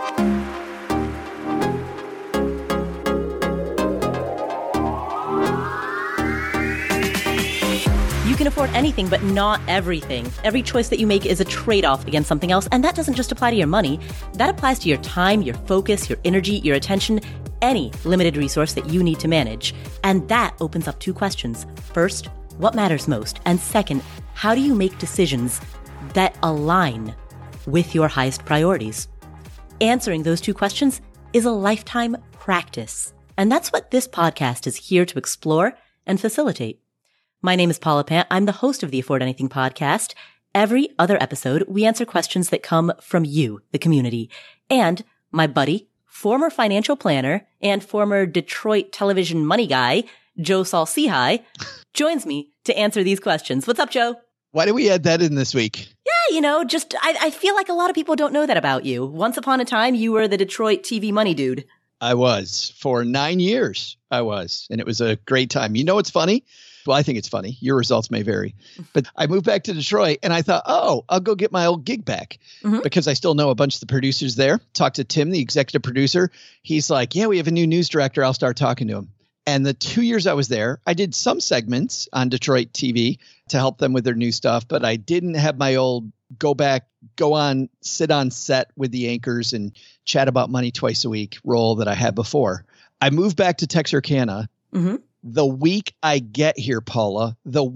You can afford anything, but not everything. Every choice that you make is a trade-off against something else, and that doesn't just apply to your money. That applies to your time, your focus, your energy, your attention, any limited resource that you need to manage. And that opens up two questions. First, what matters most? And second, how do you make decisions that align with your highest priorities? Answering those two questions is a lifetime practice. And that's what this podcast is here to explore and facilitate. My name is Paula Pant. I'm the host of the Afford Anything podcast. Every other episode, we answer questions that come from you, the community. And my buddy, former financial planner and former Detroit television money guy, Joe Saul-Sehy, joins me to answer these questions. What's up, Joe? Why did we add that in this week? Yeah, I feel like a lot of people don't know that about you. Once upon a time, you were the Detroit TV money dude. I was. For 9 years, I was. And it was a great time. You know what's funny? Well, I think it's funny. Your results may vary. But I moved back to Detroit and I thought, I'll go get my old gig back because I still know a bunch of the producers there. Talked to Tim, the executive producer. He's like, yeah, we have a new news director. I'll start talking to him. And the 2 years I was there, I did some segments on Detroit TV to help them with their new stuff. But I didn't have my old sit on set with the anchors and chat about money twice a week role that I had before. I moved back to Texarkana. The week I get here, Paula,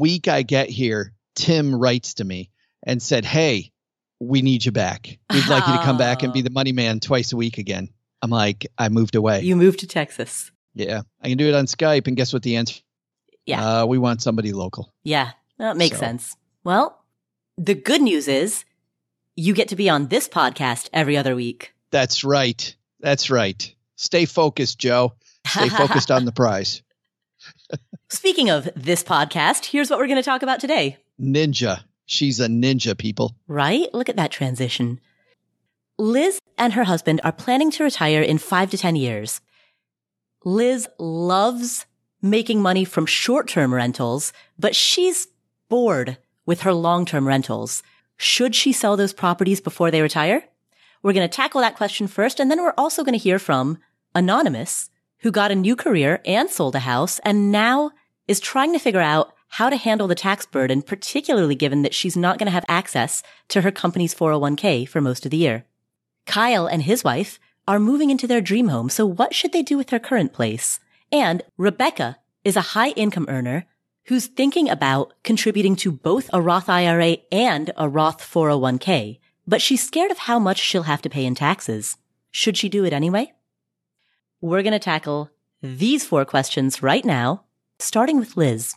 Tim writes to me and said, hey, we need you back. We'd like you to come back and be the money man twice a week again. I'm like, I moved away. You moved to Texas. Yeah, I can do it on Skype. And guess what the answer? Yeah. We want somebody local. Yeah, that makes sense. Well, the good news is you get to be on this podcast every other week. That's right. Stay focused, Joe. Stay focused on the prize. Speaking of this podcast, here's what we're going to talk about today. Ninja. She's a ninja, people. Right? Look at that transition. Liz and her husband are planning to retire in 5 to 10 years. Liz loves making money from short-term rentals, but she's bored with her long-term rentals. Should she sell those properties before they retire? We're going to tackle that question first, and then we're also going to hear from Anonymous, who got a new career and sold a house and now is trying to figure out how to handle the tax burden, particularly given that she's not going to have access to her company's 401k for most of the year. Kyle and his wife are moving into their dream home, so what should they do with their current place? And Rebecca is a high-income earner who's thinking about contributing to both a Roth IRA and a Roth 401k, but she's scared of how much she'll have to pay in taxes. Should she do it anyway? We're going to tackle these 4 questions right now, starting with Liz.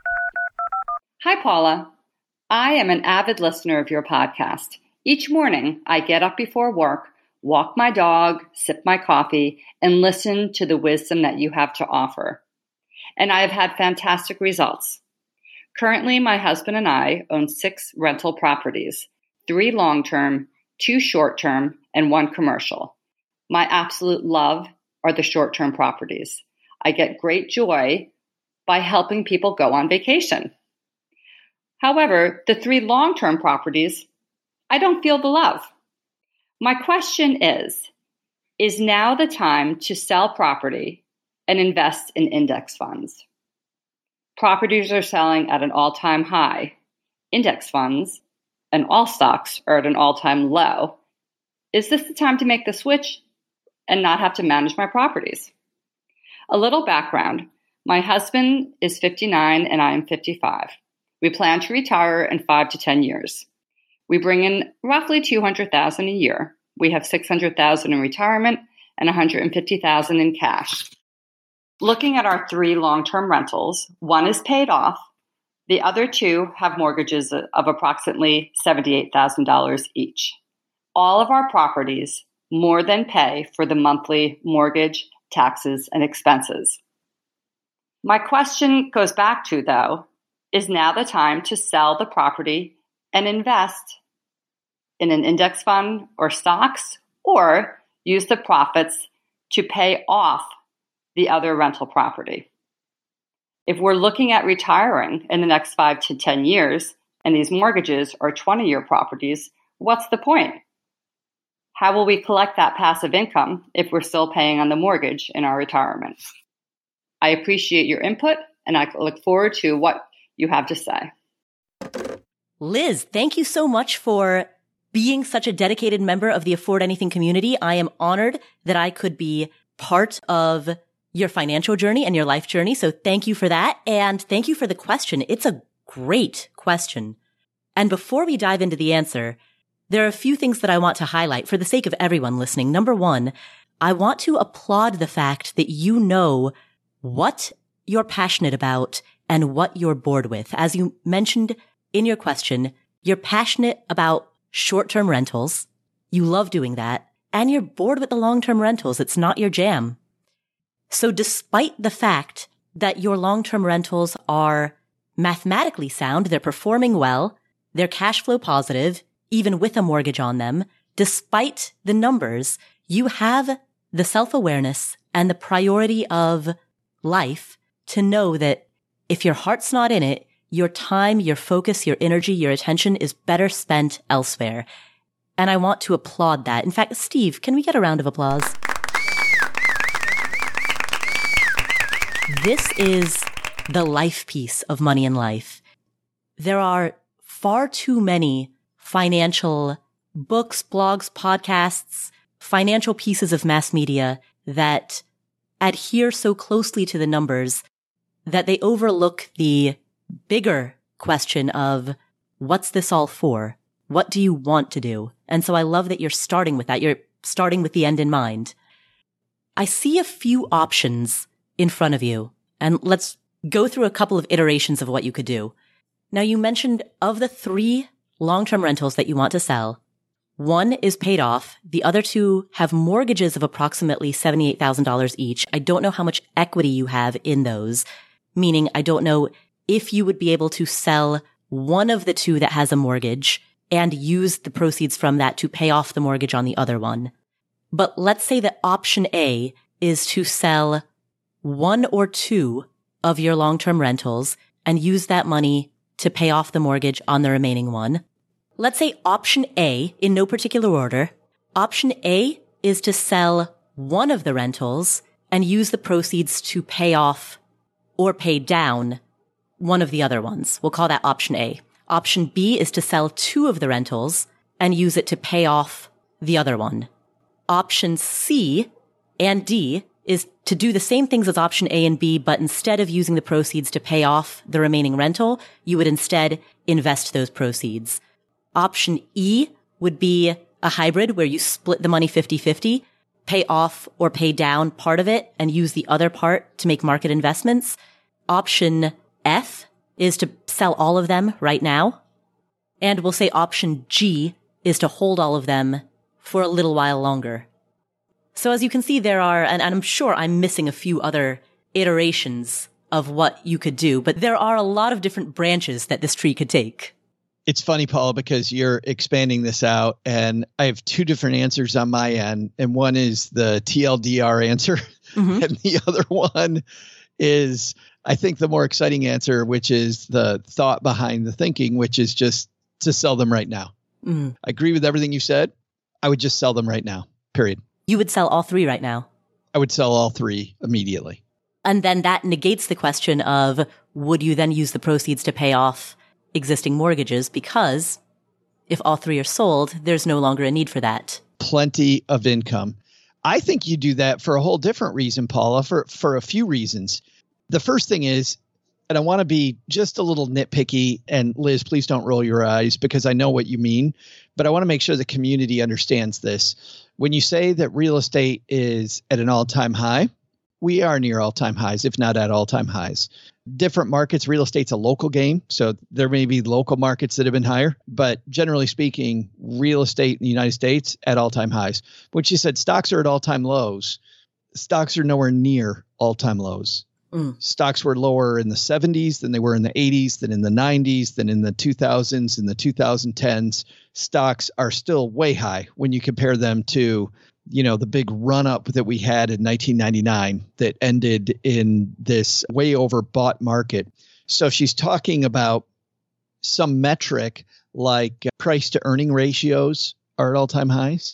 Hi, Paula. I am an avid listener of your podcast. Each morning, I get up before work, walk my dog, sip my coffee, and listen to the wisdom that you have to offer. And I have had fantastic results. Currently, my husband and I own 6 rental properties, 3 long-term, 2 short-term, and 1 commercial. My absolute love are the short-term properties. I get great joy by helping people go on vacation. However, the 3 long-term properties, I don't feel the love. My question is now the time to sell property and invest in index funds? Properties are selling at an all-time high. Index funds and all stocks are at an all-time low. Is this the time to make the switch and not have to manage my properties? A little background. My husband is 59 and I am 55. We plan to retire in 5 to 10 years. We bring in roughly $200,000 a year. We have $600,000 in retirement and $150,000 in cash. Looking at our 3 long-term rentals, 1 is paid off. The other 2 have mortgages of approximately $78,000 each. All of our properties more than pay for the monthly mortgage, taxes, and expenses. My question goes back to, though, is now the time to sell the property and invest in an index fund or stocks, or use the profits to pay off the other rental property? If we're looking at retiring in the next 5 to 10 years, and these mortgages are 20-year properties, what's the point? How will we collect that passive income if we're still paying on the mortgage in our retirement? I appreciate your input, and I look forward to what you have to say. Liz, thank you so much for being such a dedicated member of the Afford Anything community. I am honored that I could be part of your financial journey and your life journey. So thank you for that. And thank you for the question. It's a great question. And before we dive into the answer, there are a few things that I want to highlight for the sake of everyone listening. Number one, I want to applaud the fact that you know what you're passionate about and what you're bored with. As you mentioned in your question, you're passionate about short-term rentals. You love doing that. And you're bored with the long-term rentals. It's not your jam. So despite the fact that your long-term rentals are mathematically sound, they're performing well, they're cash flow positive, even with a mortgage on them, despite the numbers, you have the self-awareness and the priority of life to know that if your heart's not in it, your time, your focus, your energy, your attention is better spent elsewhere. And I want to applaud that. In fact, Steve, can we get a round of applause? This is the life piece of Money in Life. There are far too many financial books, blogs, podcasts, financial pieces of mass media that adhere so closely to the numbers that they overlook the bigger question of what's this all for? What do you want to do? And so I love that you're starting with that. You're starting with the end in mind. I see a few options in front of you, and let's go through a couple of iterations of what you could do. Now, you mentioned of the 3 long-term rentals that you want to sell, 1 is paid off. The other 2 have mortgages of approximately $78,000 each. I don't know how much equity you have in those, meaning I don't know if you would be able to sell one of the 2 that has a mortgage and use the proceeds from that to pay off the mortgage on the other one. But let's say that option A is to sell 1 or 2 of your long-term rentals and use that money to pay off the mortgage on the remaining one. Let's say option A, in no particular order, option A is to sell 1 of the rentals and use the proceeds to pay off or pay down one of the other ones. We'll call that option A. Option B is to sell 2 of the rentals and use it to pay off the other one. Option C and D is to do the same things as option A and B, but instead of using the proceeds to pay off the remaining rental, you would instead invest those proceeds. Option E would be a hybrid where you split the money 50-50, pay off or pay down part of it and use the other part to make market investments. Option F is to sell all of them right now. And we'll say option G is to hold all of them for a little while longer. So as you can see, there are, and I'm sure I'm missing a few other iterations of what you could do, but there are a lot of different branches that this tree could take. It's funny, Paula, because you're expanding this out, and I have 2 different answers on my end. And one is the TLDR answer, and the other one is, I think, the more exciting answer, which is the thought behind the thinking, which is just to sell them right now. I agree with everything you said. I would just sell them right now, period. You would sell all 3 right now? I would sell all 3 immediately. And then that negates the question of, would you then use the proceeds to pay off existing mortgages? Because if all 3 are sold, there's no longer a need for that. Plenty of income. I think you do that for a whole different reason, Paula, for a few reasons. The first thing is, and I want to be just a little nitpicky, and Liz, please don't roll your eyes because I know what you mean, but I want to make sure the community understands this. When you say that real estate is at an all-time high, we are near all-time highs, if not at all-time highs. Different markets, real estate's a local game, so there may be local markets that have been higher, but generally speaking, real estate in the United States at all-time highs. Which you said stocks are at all-time lows. Stocks are nowhere near all-time lows. Stocks were lower in the 70s than they were in the 80s, than in the 90s, than in the 2000s, in the 2010s. Stocks are still way high when you compare them to, you know, the big run up that we had in 1999 that ended in this way overbought market. So she's talking about some metric like price to earning ratios are at all time highs.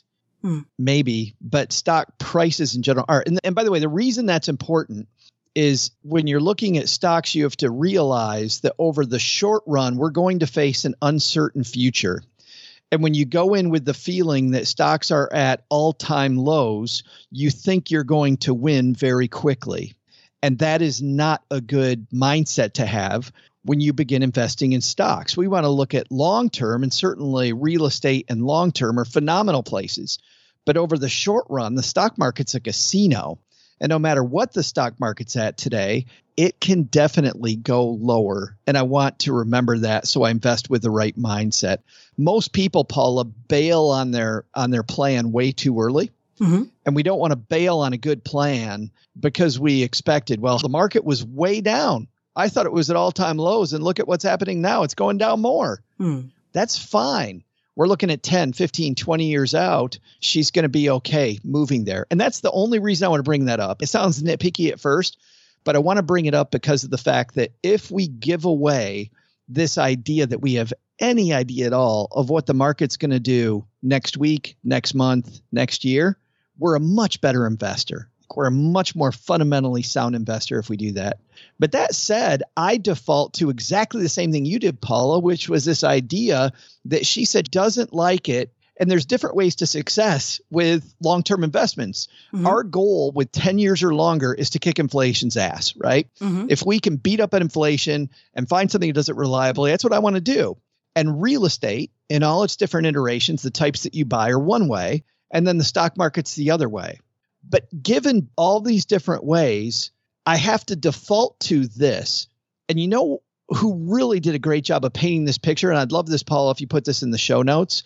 maybe, but stock prices in general are. And by the way, the reason that's important is when you're looking at stocks, you have to realize that over the short run, we're going to face an uncertain future. And when you go in with the feeling that stocks are at all-time lows, you think you're going to win very quickly. And that is not a good mindset to have when you begin investing in stocks. We want to look at long-term, and certainly real estate and long-term are phenomenal places. But over the short run, the stock market's a casino. And no matter what the stock market's at today, it can definitely go lower. And I want to remember that, so I invest with the right mindset. Most people, Paula, bail on their plan way too early. And we don't want to bail on a good plan because we expected, well, the market was way down. I thought it was at all-time lows, and look at what's happening now. It's going down more. That's fine. We're looking at 10, 15, 20 years out. She's going to be okay moving there. And that's the only reason I want to bring that up. It sounds nitpicky at first, but I want to bring it up because of the fact that if we give away this idea that we have any idea at all of what the market's going to do next week, next month, next year, we're a much better investor. We're a much more fundamentally sound investor if we do that. But that said, I default to exactly the same thing you did, Paula, which was this idea that she said doesn't like it. And there's different ways to success with long-term investments. Our goal with 10 years or longer is to kick inflation's ass, right? If we can beat up at inflation and find something that does it reliably, that's what I want to do. And real estate in all its different iterations, the types that you buy are one way, and then the stock market's the other way. But given all these different ways, I have to default to this. And you know who really did a great job of painting this picture? And I'd love this, Paula, if you put this in the show notes.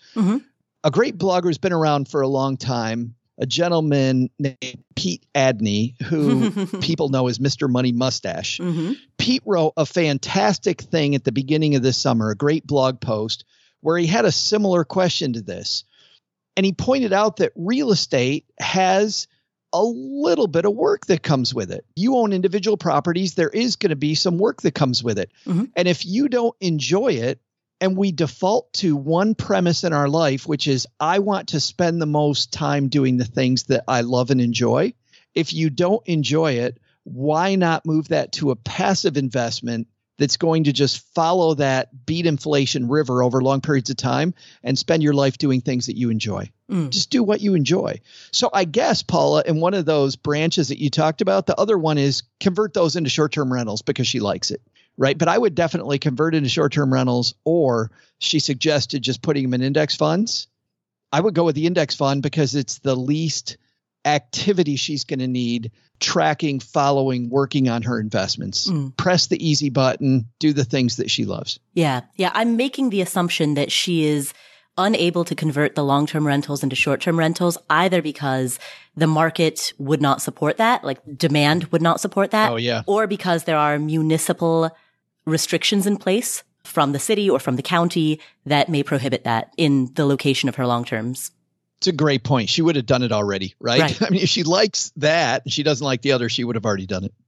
A great blogger who's been around for a long time, a gentleman named Pete Adney, who people know as Mr. Money Mustache. Pete wrote a fantastic thing at the beginning of this summer, a great blog post, where he had a similar question to this. And he pointed out that real estate has a little bit of work that comes with it. You own individual properties. There is going to be some work that comes with it. And if you don't enjoy it, and we default to one premise in our life, which is I want to spend the most time doing the things that I love and enjoy. If you don't enjoy it, why not move that to a passive investment that's going to just follow that beat inflation river over long periods of time and spend your life doing things that you enjoy? Just do what you enjoy. So I guess, Paula, in one of those branches that you talked about, the other one is convert those into short-term rentals because she likes it. Right. But I would definitely convert into short-term rentals, or she suggested just putting them in index funds. I would go with the index fund because it's the least activity she's going to need tracking, following, working on her investments. Press the easy button, do the things that she loves. Yeah. I'm making the assumption that she is unable to convert the long-term rentals into short-term rentals, either because the market would not support that, like demand would not support that, or because there are municipal restrictions in place from the city or from the county that may prohibit that in the location of her long terms. It's a great point. She would have done it already, right? I mean, if she likes that and she doesn't like the other, she would have already done it.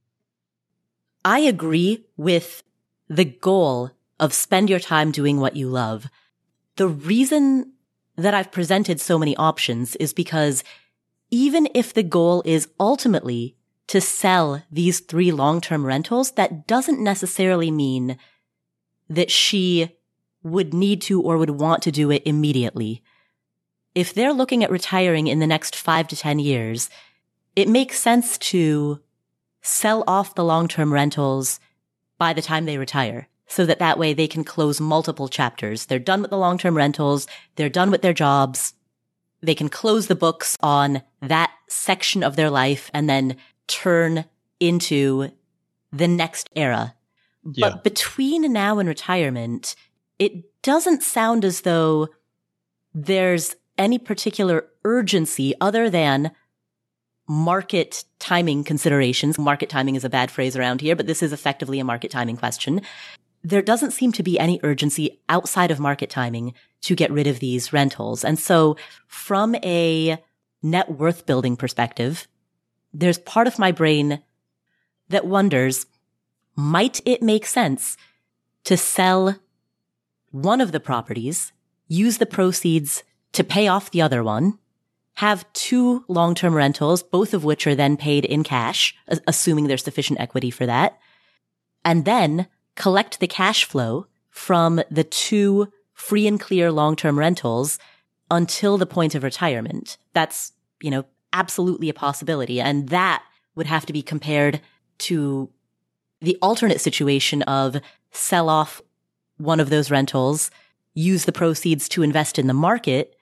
I agree with the goal of spend your time doing what you love. The reason that I've presented so many options is because even if the goal is ultimately to sell these 3 long-term rentals, that doesn't necessarily mean that she would need to or would want to do it immediately. If they're looking at retiring in the next 5 to 10 years, it makes sense to sell off the long-term rentals by the time they retire, so that way they can close multiple chapters. They're done with the long-term rentals. They're done with their jobs. They can close the books on that section of their life and then turn into the next era. But between now and retirement, it doesn't sound as though there's any particular urgency other than market timing considerations. Market timing is a bad phrase around here, but this is effectively a market timing question. There doesn't seem to be any urgency outside of market timing to get rid of these rentals. And so from a net worth building perspective, there's part of my brain that wonders, might it make sense to sell one of the properties, use the proceeds to pay off the other one, have 2 long-term rentals, both of which are then paid in cash, assuming there's sufficient equity for that, and then collect the cash flow from the 2 free and clear long-term rentals until the point of retirement. That's, absolutely a possibility. And that would have to be compared to the alternate situation of sell off one of those rentals, use the proceeds to invest in the market,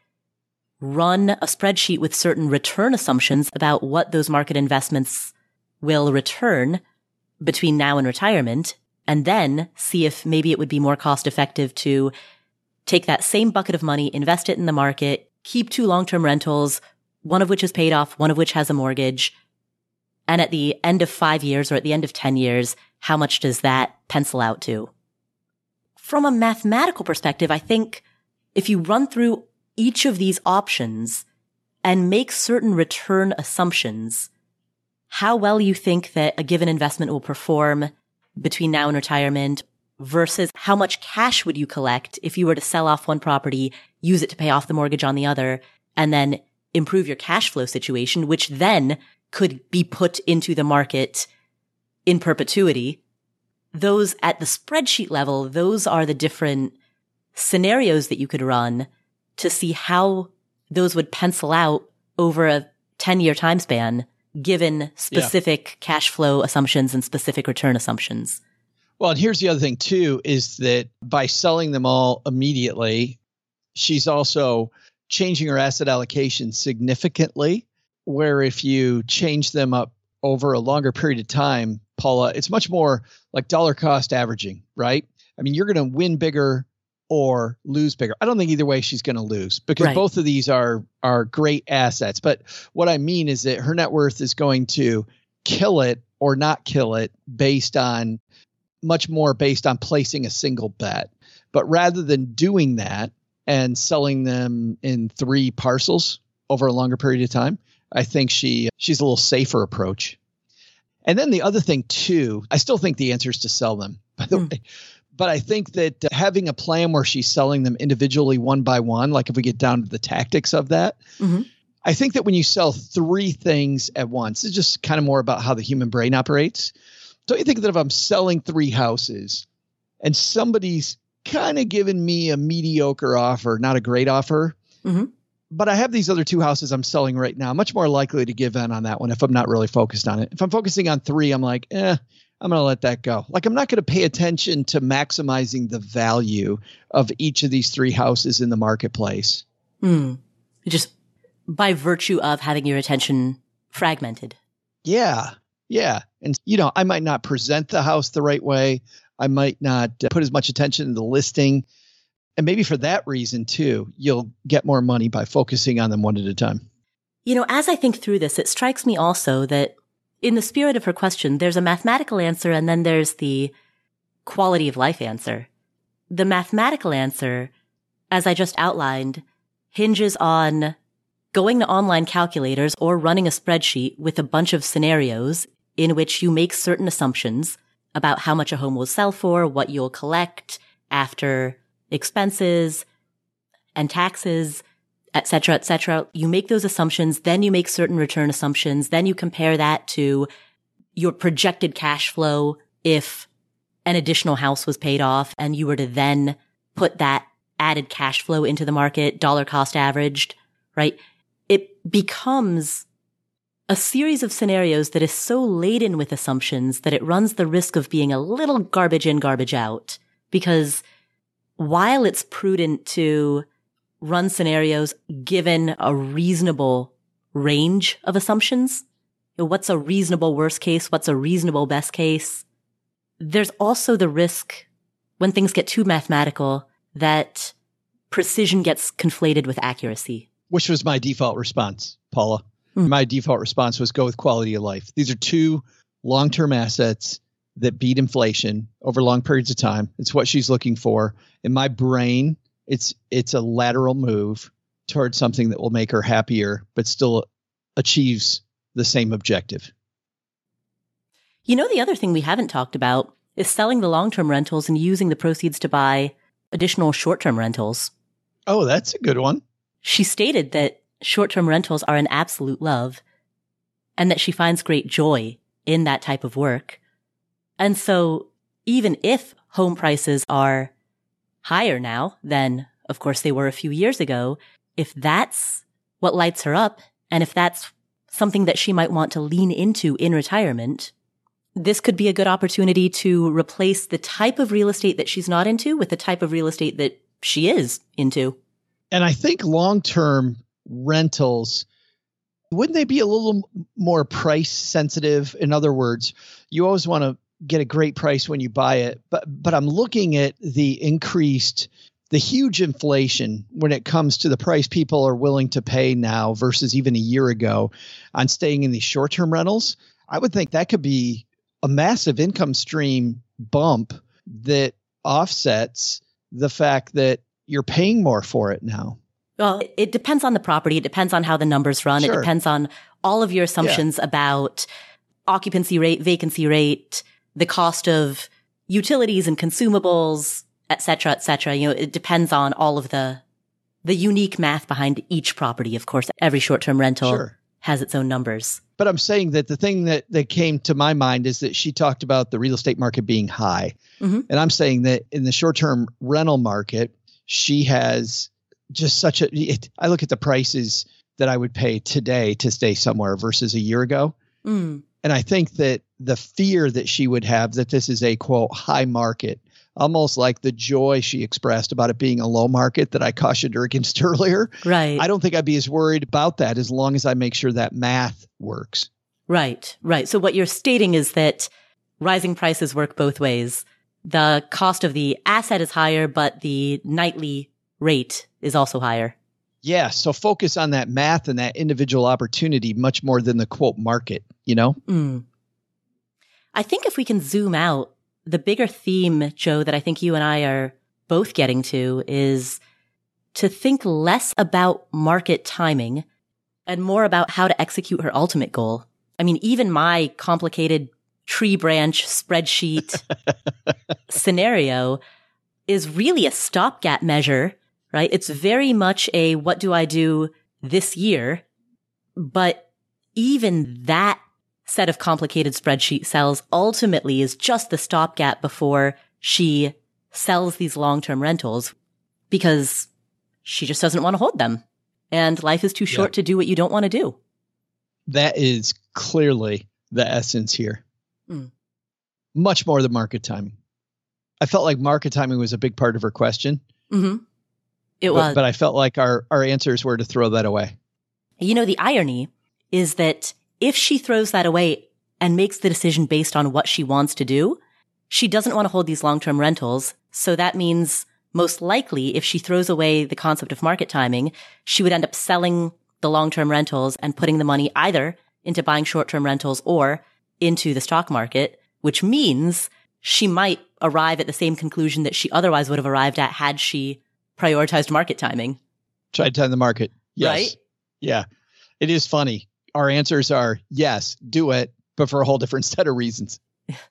run a spreadsheet with certain return assumptions about what those market investments will return between now and retirement, and then see if maybe it would be more cost effective to take that same bucket of money, invest it in the market, keep 2 long-term rentals, one of which is paid off, one of which has a mortgage. And at the end of 5 years or at the end of 10 years, how much does that pencil out to? From a mathematical perspective, I think if you run through each of these options and make certain return assumptions, how well you think that a given investment will perform between now and retirement versus how much cash would you collect if you were to sell off one property, use it to pay off the mortgage on the other, and then improve your cash flow situation, which then could be put into the market in perpetuity. Those at the spreadsheet level, those are the different scenarios that you could run to see how those would pencil out over a 10-year time span, given specific cash flow assumptions and specific return assumptions. Well, and here's the other thing too, is that by selling them all immediately, she's also changing her asset allocation significantly, where if you change them up over a longer period of time, Paula, it's much more like dollar cost averaging, right? I mean, you're going to win bigger or lose bigger. I don't think either way she's going to lose, because both of these are great assets. But what I mean is that her net worth is going to kill it or not kill it much more based on placing a single bet. But rather than doing that and selling them in 3 parcels over a longer period of time, I think she's a little safer approach. And then the other thing too, I still think the answer is to sell them, by the way. But I think that having a plan where she's selling them individually one by one, like if we get down to the tactics of that, I think that when you sell 3 things at once, it's just kind of more about how the human brain operates. Don't you think that if I'm selling 3 houses and somebody's kind of giving me a mediocre offer, not a great offer, but I have these other 2 houses I'm selling right now, I'm much more likely to give in on that one if I'm not really focused on it. If I'm focusing on 3, I'm like, I'm going to let that go. Like, I'm not going to pay attention to maximizing the value of each of these 3 houses in the marketplace. Just by virtue of having your attention fragmented. Yeah. And, I might not present the house the right way. I might not put as much attention to the listing. And maybe for that reason, too, you'll get more money by focusing on them one at a time. As I think through this, it strikes me also that in the spirit of her question, there's a mathematical answer and then there's the quality of life answer. The mathematical answer, as I just outlined, hinges on going to online calculators or running a spreadsheet with a bunch of scenarios in which you make certain assumptions about how much a home will sell for, what you'll collect after expenses and taxes, et cetera, et cetera. You make those assumptions, then you make certain return assumptions, then you compare that to your projected cash flow if an additional house was paid off and you were to then put that added cash flow into the market, dollar cost averaged, right? It becomes a series of scenarios that is so laden with assumptions that it runs the risk of being a little garbage in, garbage out. Because while it's prudent to run scenarios given a reasonable range of assumptions, what's a reasonable worst case? What's a reasonable best case? There's also the risk when things get too mathematical that precision gets conflated with accuracy. Which was my default response, Paula. My default response was go with quality of life. These are 2 long-term assets that beat inflation over long periods of time. It's what she's looking for. In my brain, it's a lateral move towards something that will make her happier, but still achieves the same objective. The other thing we haven't talked about is selling the long-term rentals and using the proceeds to buy additional short-term rentals. Oh, that's a good one. She stated that short-term rentals are an absolute love and that she finds great joy in that type of work. And so even if home prices are higher now than, of course, they were a few years ago, if that's what lights her up, and if that's something that she might want to lean into in retirement, this could be a good opportunity to replace the type of real estate that she's not into with the type of real estate that she is into. And I think long-term rentals, wouldn't they be a little more price sensitive? In other words, you always want to get a great price when you buy it. But I'm looking at the huge inflation when it comes to the price people are willing to pay now versus even a year ago on staying in these short-term rentals. I would think that could be a massive income stream bump that offsets the fact that you're paying more for it now. Well, it depends on the property. It depends on how the numbers run. Sure. It depends on all of your assumptions about occupancy rate, vacancy rate, the cost of utilities and consumables, et cetera, et cetera. It depends on all of the unique math behind each property. Of course, every short-term rental has its own numbers. But I'm saying that the thing that came to my mind is that she talked about the real estate market being high. Mm-hmm. And I'm saying that in the short-term rental market, she has just I look at the prices that I would pay today to stay somewhere versus a year ago. Mm. And I think that the fear that she would have that this is a, quote, high market, almost like the joy she expressed about it being a low market that I cautioned her against earlier. Right. I don't think I'd be as worried about that as long as I make sure that math works. Right. So what you're stating is that rising prices work both ways. The cost of the asset is higher, but the nightly rate is also higher. Yeah. So focus on that math and that individual opportunity much more than the, quote, market, Mm. I think if we can zoom out, the bigger theme, Joe, that I think you and I are both getting to is to think less about market timing and more about how to execute her ultimate goal. I mean, even my complicated tree branch spreadsheet scenario is really a stopgap measure, right? It's very much a what do I do this year? But even that set of complicated spreadsheet cells ultimately is just the stopgap before she sells these long-term rentals because she just doesn't want to hold them. And life is too short to do what you don't want to do. That is clearly the essence here. Mm. Much more than market timing. I felt like market timing was a big part of her question. Mm-hmm. It was. But I felt like our answers were to throw that away. The irony is that if she throws that away and makes the decision based on what she wants to do, she doesn't want to hold these long-term rentals. So that means most likely if she throws away the concept of market timing, she would end up selling the long-term rentals and putting the money either into buying short-term rentals or into the stock market, which means she might arrive at the same conclusion that she otherwise would have arrived at had she prioritized market timing. Tried to time the market. Yes. Right? Yeah. It is funny. Our answers are yes, do it, but for a whole different set of reasons.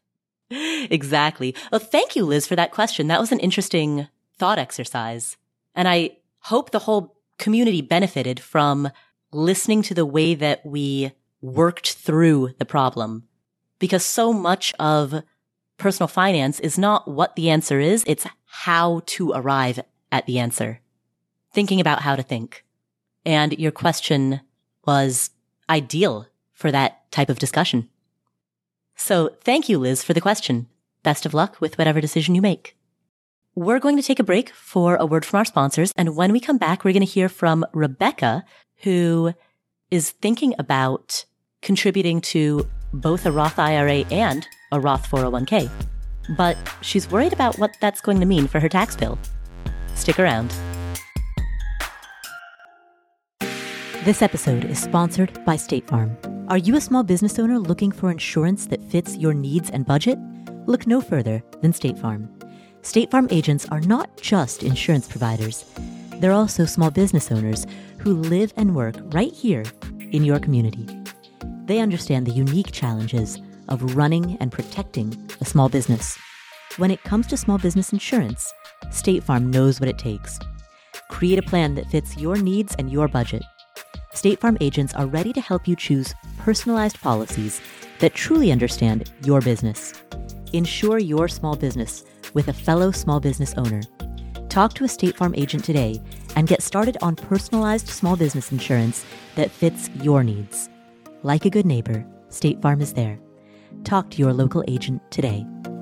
Exactly. Well, thank you, Liz, for that question. That was an interesting thought exercise. And I hope the whole community benefited from listening to the way that we worked through the problem. Because so much of personal finance is not what the answer is, it's how to arrive at the answer. Thinking about how to think. And your question was ideal for that type of discussion. So thank you, Liz, for the question. Best of luck with whatever decision you make. We're going to take a break for a word from our sponsors. And when we come back, we're going to hear from Rebecca, who is thinking about contributing to both a Roth IRA and a Roth 401k. But she's worried about what that's going to mean for her tax bill. Stick around. This episode is sponsored by State Farm. Are you a small business owner looking for insurance that fits your needs and budget? Look no further than State Farm. State Farm agents are not just insurance providers. They're also small business owners who live and work right here in your community. They understand the unique challenges of running and protecting a small business. When it comes to small business insurance, State Farm knows what it takes. Create a plan that fits your needs and your budget. State Farm agents are ready to help you choose personalized policies that truly understand your business. Insure your small business with a fellow small business owner. Talk to a State Farm agent today and get started on personalized small business insurance that fits your needs. Like a good neighbor, State Farm is there. Talk to your local agent today.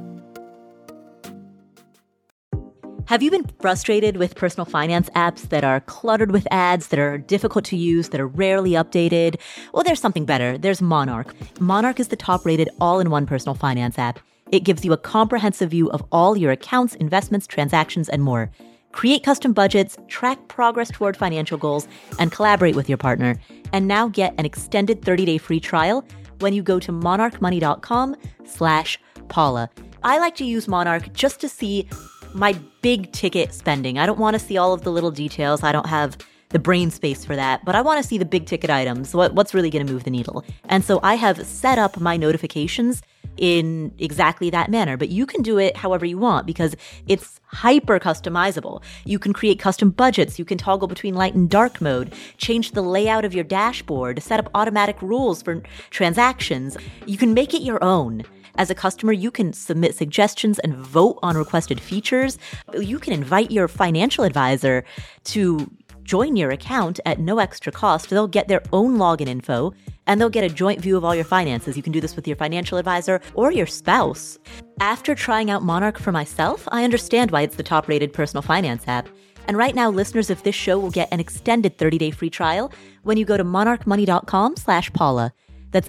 Have you been frustrated with personal finance apps that are cluttered with ads, that are difficult to use, that are rarely updated? Well, there's something better. There's Monarch. Monarch is the top-rated all-in-one personal finance app. It gives you a comprehensive view of all your accounts, investments, transactions, and more. Create custom budgets, track progress toward financial goals, and collaborate with your partner. And now get an extended 30-day free trial when you go to monarchmoney.com/Paula. I like to use Monarch just to see my big ticket spending. I don't want to see all of the little details. I don't have the brain space for that, but I want to see the big ticket items. What's really going to move the needle? And so I have set up my notifications in exactly that manner, but you can do it however you want because it's hyper customizable. You can create custom budgets. You can toggle between light and dark mode, change the layout of your dashboard, set up automatic rules for transactions. You can make it your own. As a customer, you can submit suggestions and vote on requested features. You can invite your financial advisor to join your account at no extra cost. They'll get their own login info and they'll get a joint view of all your finances. You can do this with your financial advisor or your spouse. After trying out Monarch for myself, I understand why it's the top-rated personal finance app. And right now, listeners of this show will get an extended 30-day free trial when you go to monarchmoney.com/Paula. That's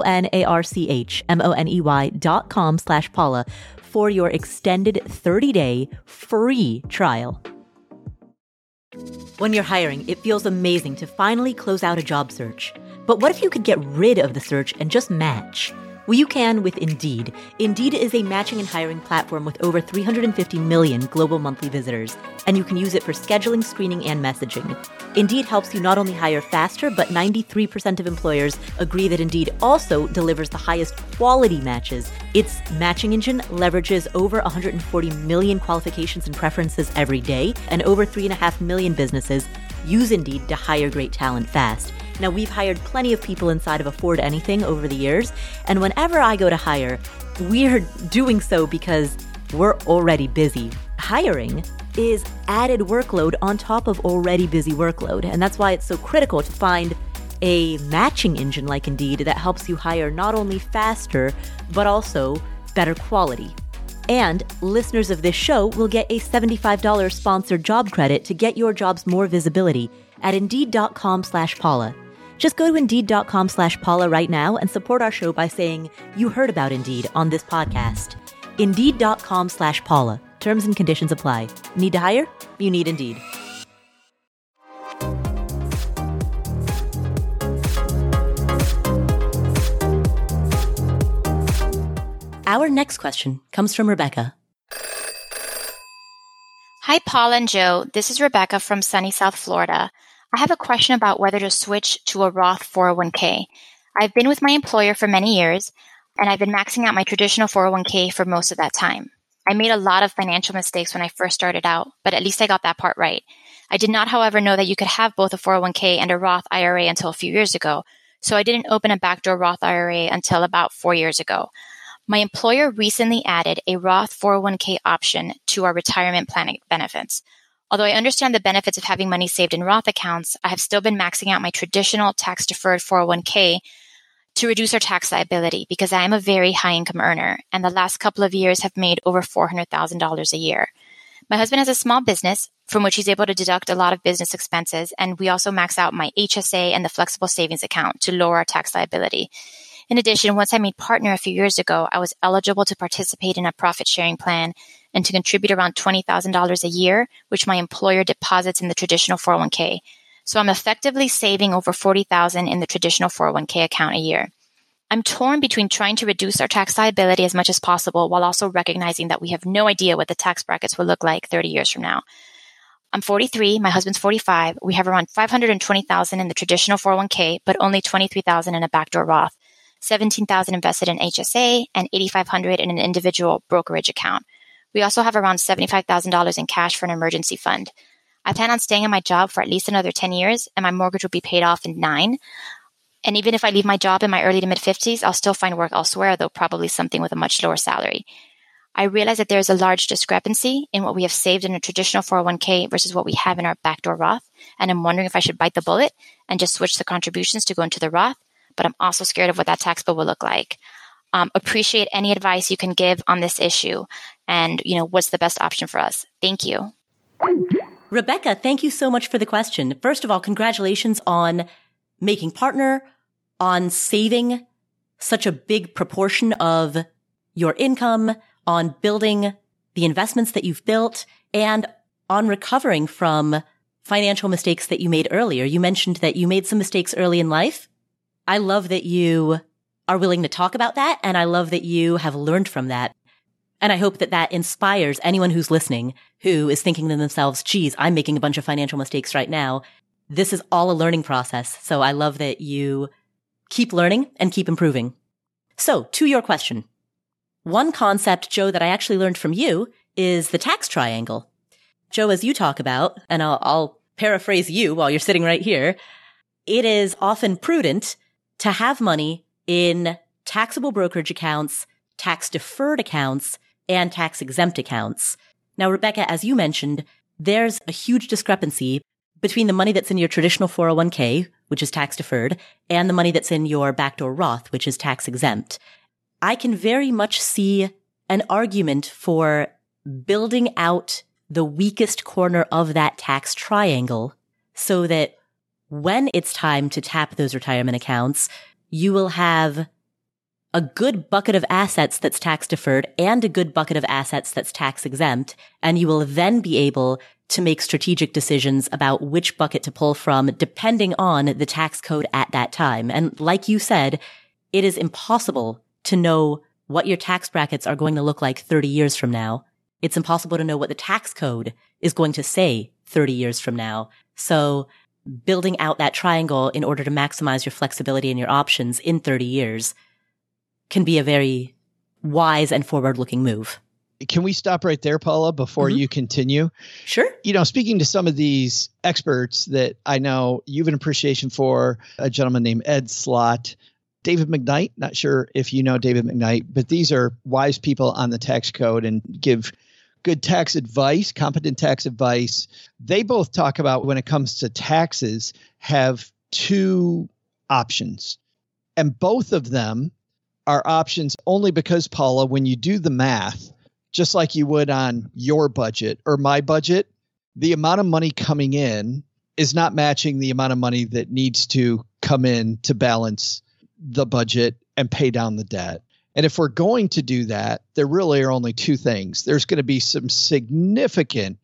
monarchmoney.com/Paula for your extended 30-day free trial. When you're hiring, it feels amazing to finally close out a job search. But what if you could get rid of the search and just match? Well, you can with Indeed. Indeed is a matching and hiring platform with over 350 million global monthly visitors, and you can use it for scheduling, screening, and messaging. Indeed helps you not only hire faster, but 93% of employers agree that Indeed also delivers the highest quality matches. Its matching engine leverages over 140 million qualifications and preferences every day, and over 3.5 million businesses use Indeed to hire great talent fast. Now, we've hired plenty of people inside of Afford Anything over the years, and whenever I go to hire, we're doing so because we're already busy. Hiring is added workload on top of already busy workload, and that's why it's so critical to find a matching engine like Indeed that helps you hire not only faster, but also better quality. And listeners of this show will get a $75 sponsored job credit to get your jobs more visibility at Indeed.com/Paula. Just go to Indeed.com/Paula right now and support our show by saying you heard about Indeed on this podcast. Indeed.com/Paula. Terms and conditions apply. Need to hire? You need Indeed. Our next question comes from Rebecca. Hi, Paula and Joe. This is Rebecca from sunny South Florida. I have a question about whether to switch to a Roth 401k. I've been with my employer for many years, and I've been maxing out my traditional 401k for most of that time. I made a lot of financial mistakes when I first started out, but at least I got that part right. I did not, however, know that you could have both a 401k and a Roth IRA until a few years ago, so I didn't open a backdoor Roth IRA until about 4 years ago. My employer recently added a Roth 401k option to our retirement planning benefits. Although I understand the benefits of having money saved in Roth accounts, I have still been maxing out my traditional tax-deferred 401k to reduce our tax liability because I am a very high-income earner, and the last couple of years have made over $400,000 a year. My husband has a small business from which he's able to deduct a lot of business expenses, and we also max out my HSA and the flexible savings account to lower our tax liability. In addition, once I made partner a few years ago, I was eligible to participate in a profit-sharing plan and to contribute around $20,000 a year, which my employer deposits in the traditional 401k. So I'm effectively saving over $40,000 in the traditional 401k account a year. I'm torn between trying to reduce our tax liability as much as possible while also recognizing that we have no idea what the tax brackets will look like 30 years from now. I'm 43, my husband's 45. We have around $520,000 in the traditional 401k, but only $23,000 in a backdoor Roth, $17,000 invested in HSA, and $8,500 in an individual brokerage account. We also have around $75,000 in cash for an emergency fund. I plan on staying in my job for at least another 10 years, and my mortgage will be paid off in 9. And even if I leave my job in my early to mid 50s, I'll still find work elsewhere, though probably something with a much lower salary. I realize that there's a large discrepancy in what we have saved in a traditional 401k versus what we have in our backdoor Roth. And I'm wondering if I should bite the bullet and just switch the contributions to go into the Roth. But I'm also scared of what that tax bill will look like. Appreciate any advice you can give on this issue. And, what's the best option for us? Thank you. Rebecca, thank you so much for the question. First of all, congratulations on making partner, on saving such a big proportion of your income, on building the investments that you've built, and on recovering from financial mistakes that you made earlier. You mentioned that you made some mistakes early in life. I love that you are willing to talk about that, and I love that you have learned from that. And I hope that that inspires anyone who's listening who is thinking to themselves, geez, I'm making a bunch of financial mistakes right now. This is all a learning process. So I love that you keep learning and keep improving. So to your question. One concept, Joe, that I actually learned from you is the tax triangle. Joe, as you talk about, and I'll paraphrase you while you're sitting right here, it is often prudent to have money in taxable brokerage accounts, tax-deferred accounts, and tax-exempt accounts. Now, Rebecca, as you mentioned, there's a huge discrepancy between the money that's in your traditional 401k, which is tax-deferred, and the money that's in your backdoor Roth, which is tax-exempt. I can very much see an argument for building out the weakest corner of that tax triangle so that when it's time to tap those retirement accounts, you will have a good bucket of assets that's tax deferred and a good bucket of assets that's tax exempt. And you will then be able to make strategic decisions about which bucket to pull from depending on the tax code at that time. And like you said, it is impossible to know what your tax brackets are going to look like 30 years from now. It's impossible to know what the tax code is going to say 30 years from now. So building out that triangle in order to maximize your flexibility and your options in 30 years can be a very wise and forward-looking move. Can we stop right there, Paula, before you continue? Sure. Speaking to some of these experts that I know you have an appreciation for, a gentleman named Ed Slott, David McKnight, not sure if you know David McKnight, but these are wise people on the tax code and give good tax advice, competent tax advice. They both talk about when it comes to taxes, have two options. And both of them are options only because, Paula, when you do the math, just like you would on your budget or my budget, the amount of money coming in is not matching the amount of money that needs to come in to balance the budget and pay down the debt. And if we're going to do that, there really are only two things. There's going to be some significant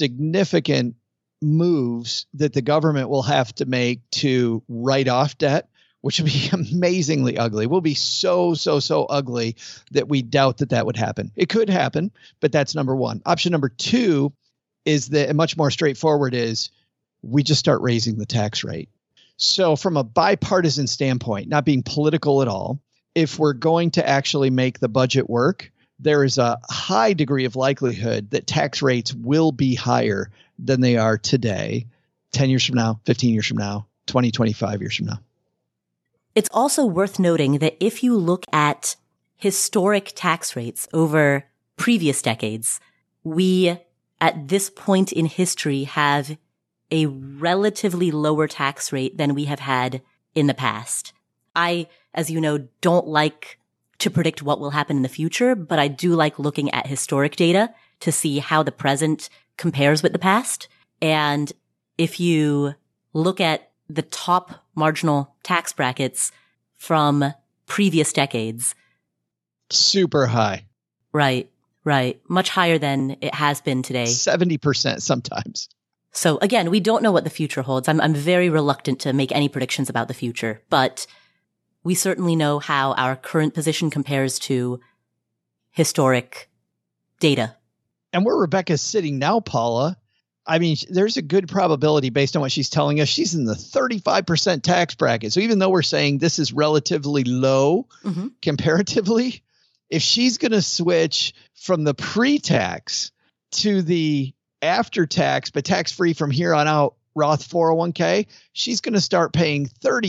moves that the government will have to make to write off debt, which would be amazingly ugly. It will be so ugly that we doubt that would happen. It could happen, but that's number one. Option number two is that, and much more straightforward, is we just start raising the tax rate. So from a bipartisan standpoint, not being political at all, if we're going to actually make the budget work, there is a high degree of likelihood that tax rates will be higher than they are today, 10 years from now, 15 years from now, 20, 25 years from now. It's also worth noting that if you look at historic tax rates over previous decades, we, at this point in history, have a relatively lower tax rate than we have had in the past. I, as you know, don't like to predict what will happen in the future, but I do like looking at historic data to see how the present compares with the past. And if you look at the top marginal tax brackets from previous decades. Super high. Right. Much higher than it has been today. 70% sometimes. So again, we don't know what the future holds. I'm very reluctant to make any predictions about the future, but we certainly know how our current position compares to historic data. And where Rebecca's sitting now, Paula, I mean, there's a good probability based on what she's telling us. She's in the 35% tax bracket. So even though we're saying this is relatively low comparatively, if she's going to switch from the pre-tax to the after tax, but tax-free from here on out, Roth 401k, she's going to start paying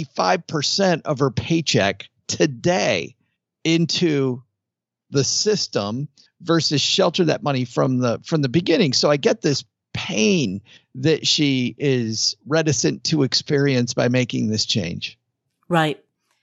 35% of her paycheck today into the system versus shelter that money from the beginning. So I get this pain that she is reticent to experience by making this change. Right.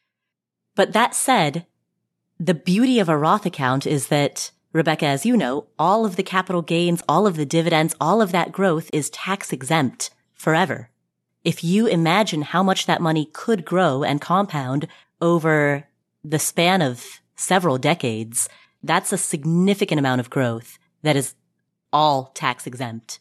But that said, the beauty of a Roth account is that, Rebecca, as you know, all of the capital gains, all of the dividends, all of that growth is tax exempt forever. If you imagine how much that money could grow and compound over the span of several decades, that's a significant amount of growth that is all tax exempt.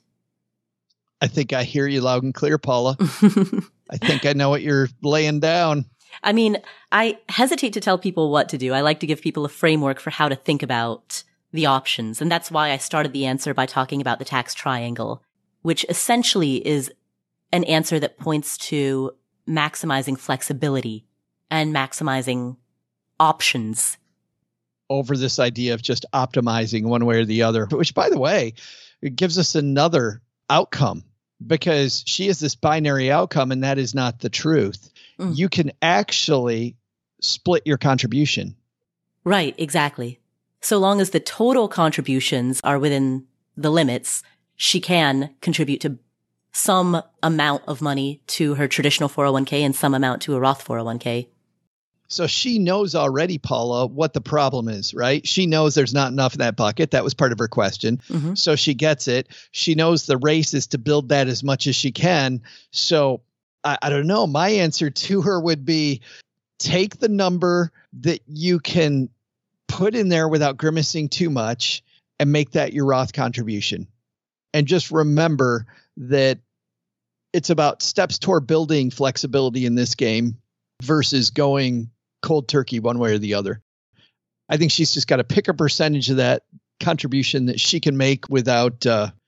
I think I hear you loud and clear, Paula. I think I know what you're laying down. I mean, I hesitate to tell people what to do. I like to give people a framework for how to think about the options. And that's why I started the answer by talking about the tax triangle, which essentially is an answer that points to maximizing flexibility and maximizing options over this idea of just optimizing one way or the other, which, by the way, it gives us another outcome, because she has this binary outcome, and that is not the truth. You can actually split your contribution. Right, exactly. So long as the total contributions are within the limits, she can contribute to some amount of money to her traditional 401k and some amount to a Roth 401k. So she knows already, Paula, what the problem is, right? She knows there's not enough in that bucket. That was part of her question. So she gets it. She knows the race is to build that as much as she can. So I don't know. My answer to her would be, take the number that you can put in there without grimacing too much and make that your Roth contribution. And just remember that it's about steps toward building flexibility in this game versus going cold turkey one way or the other. I think she's just got to pick a percentage of that contribution that she can make without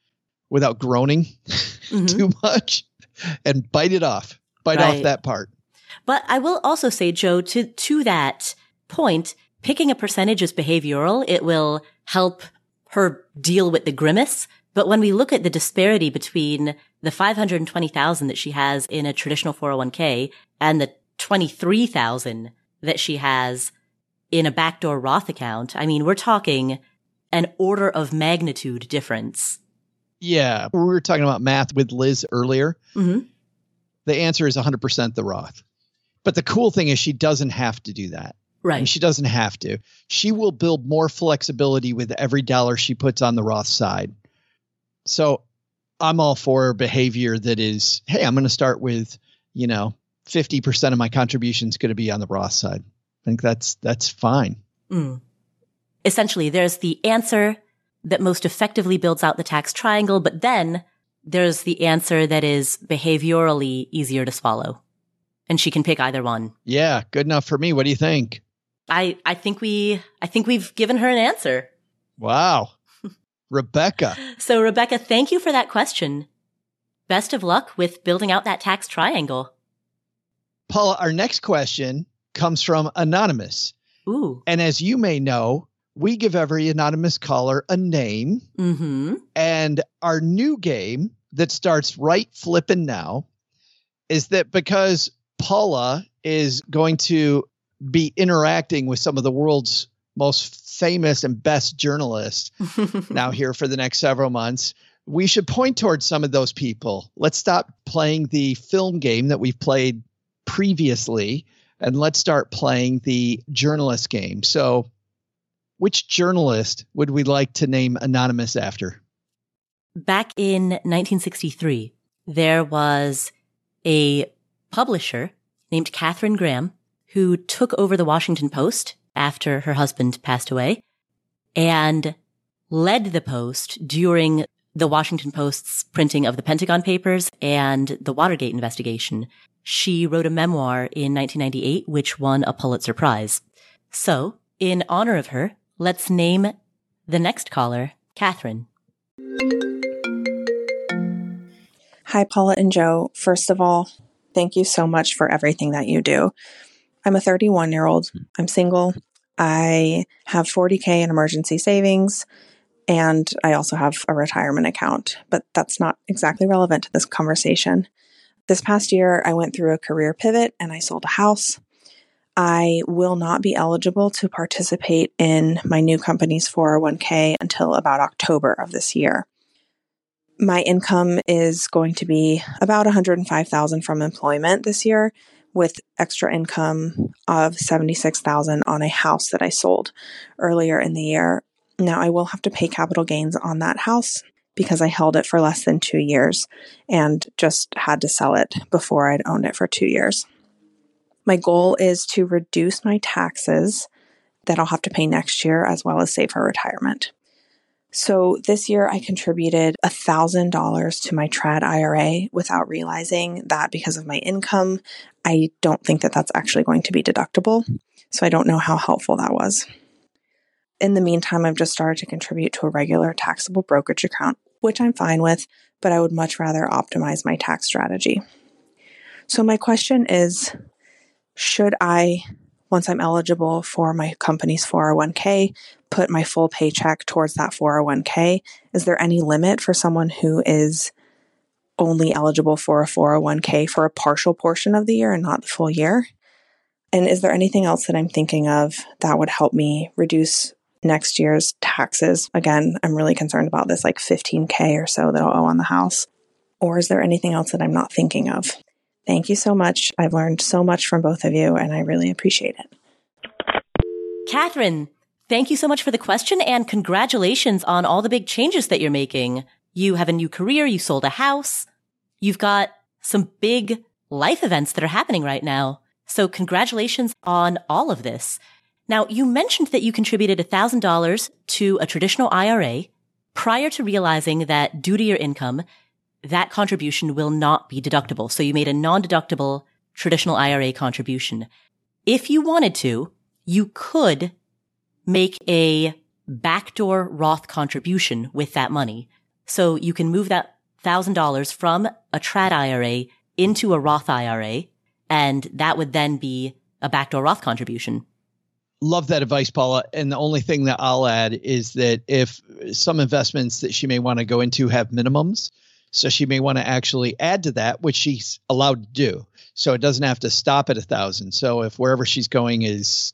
groaning too much, and bite off that part. But I will also say, Joe, to that point, picking a percentage is behavioral. It will help her deal with the grimace. But when we look at the disparity between the $520,000 that she has in a traditional 401k and the $23,000 that she has in a backdoor Roth account, I mean, we're talking an order of magnitude difference. Yeah. We were talking about math with Liz earlier. The answer is 100% the Roth. But the cool thing is she doesn't have to do that. Right. And she doesn't have to. She will build more flexibility with every dollar she puts on the Roth side. So I'm all for behavior that is, hey, I'm going to start with, 50% of my contribution is going to be on the Roth side. I think that's fine. Essentially, there's the answer that most effectively builds out the tax triangle, but then there's the answer that is behaviorally easier to swallow. And she can pick either one. Yeah, good enough for me. What do you think? I think we've given her an answer. Wow. Rebecca. So Rebecca, thank you for that question. Best of luck with building out that tax triangle. Paula, our next question comes from Anonymous. Ooh. And as you may know, we give every anonymous caller a name. And our new game that starts right flipping now is that because Paula is going to be interacting with some of the world's most famous and best journalists now here for the next several months, we should point towards some of those people. Let's stop playing the film game that we've played previously, and let's start playing the journalist game. So which journalist would we like to name Anonymous after? Back in 1963, there was a publisher named Katharine Graham who took over the Washington Post after her husband passed away and led the Post during the Washington Post's printing of the Pentagon Papers and the Watergate investigation. She wrote a memoir in 1998, which won a Pulitzer Prize. So, in honor of her, let's name the next caller, Katharine. Hi, Paula and Joe. First of all, thank you so much for everything that you do. I'm a 31-year-old. I'm single. I have $40K in emergency savings. And I also have a retirement account, but that's not exactly relevant to this conversation. This past year, I went through a career pivot and I sold a house. I will not be eligible to participate in my new company's 401k until about October of this year. My income is going to be about $105,000 from employment this year, with extra income of $76,000 on a house that I sold earlier in the year. Now, I will have to pay capital gains on that house because I held it for less than 2 years and just had to sell it before I'd owned it for 2 years. My goal is to reduce my taxes that I'll have to pay next year, as well as save for retirement. So this year I contributed $1,000 to my trad IRA without realizing that because of my income, I don't think that that's actually going to be deductible. So I don't know how helpful that was. In the meantime, I've just started to contribute to a regular taxable brokerage account, which I'm fine with, but I would much rather optimize my tax strategy. So my question is, should I, once I'm eligible for my company's 401k, put my full paycheck towards that 401k? Is there any limit for someone who is only eligible for a 401k for a partial portion of the year and not the full year? And is there anything else that I'm thinking of that would help me reduce next year's taxes? Again, I'm really concerned about this like $15K or so that I'll owe on the house. Or is there anything else that I'm not thinking of? Thank you so much. I've learned so much from both of you, and I really appreciate it. Catherine, thank you so much for the question, and congratulations on all the big changes that you're making. You have a new career, you sold a house, you've got some big life events that are happening right now. So congratulations on all of this. Now, you mentioned that you contributed $1,000 to a traditional IRA prior to realizing that due to your income, that contribution will not be deductible. So you made a non-deductible traditional IRA contribution. If you wanted to, you could make a backdoor Roth contribution with that money. So you can move that $1,000 from a trad IRA into a Roth IRA, and that would then be a backdoor Roth contribution. Love that advice, Paula. And the only thing that I'll add is that if some investments that she may want to go into have minimums, so she may want to actually add to that, which she's allowed to do. So it doesn't have to stop at 1,000. So if wherever she's going is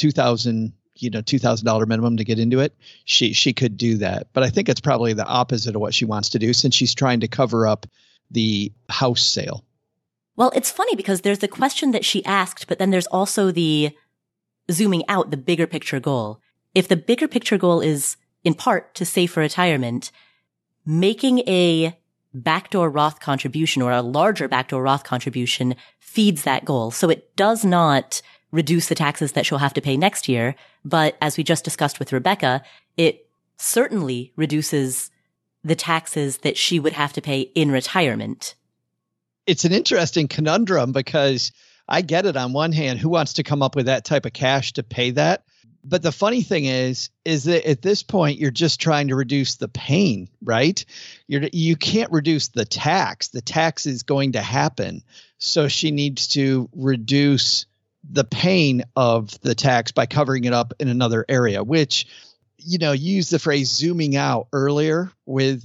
$2,000 minimum to get into it, she could do that. But I think it's probably the opposite of what she wants to do, since she's trying to cover up the house sale. Well, it's funny because there's the question that she asked, but then there's also the zooming out, the bigger picture goal. If the bigger picture goal is in part to save for retirement, making a backdoor Roth contribution or a larger backdoor Roth contribution feeds that goal. So it does not reduce the taxes that she'll have to pay next year. But as we just discussed with Rebecca, it certainly reduces the taxes that she would have to pay in retirement. It's an interesting conundrum because I get it. On one hand, who wants to come up with that type of cash to pay that? But the funny thing is that at this point, you're just trying to reduce the pain, right? You can't reduce the tax. The tax is going to happen. So she needs to reduce the pain of the tax by covering it up in another area, which, you used the phrase zooming out earlier with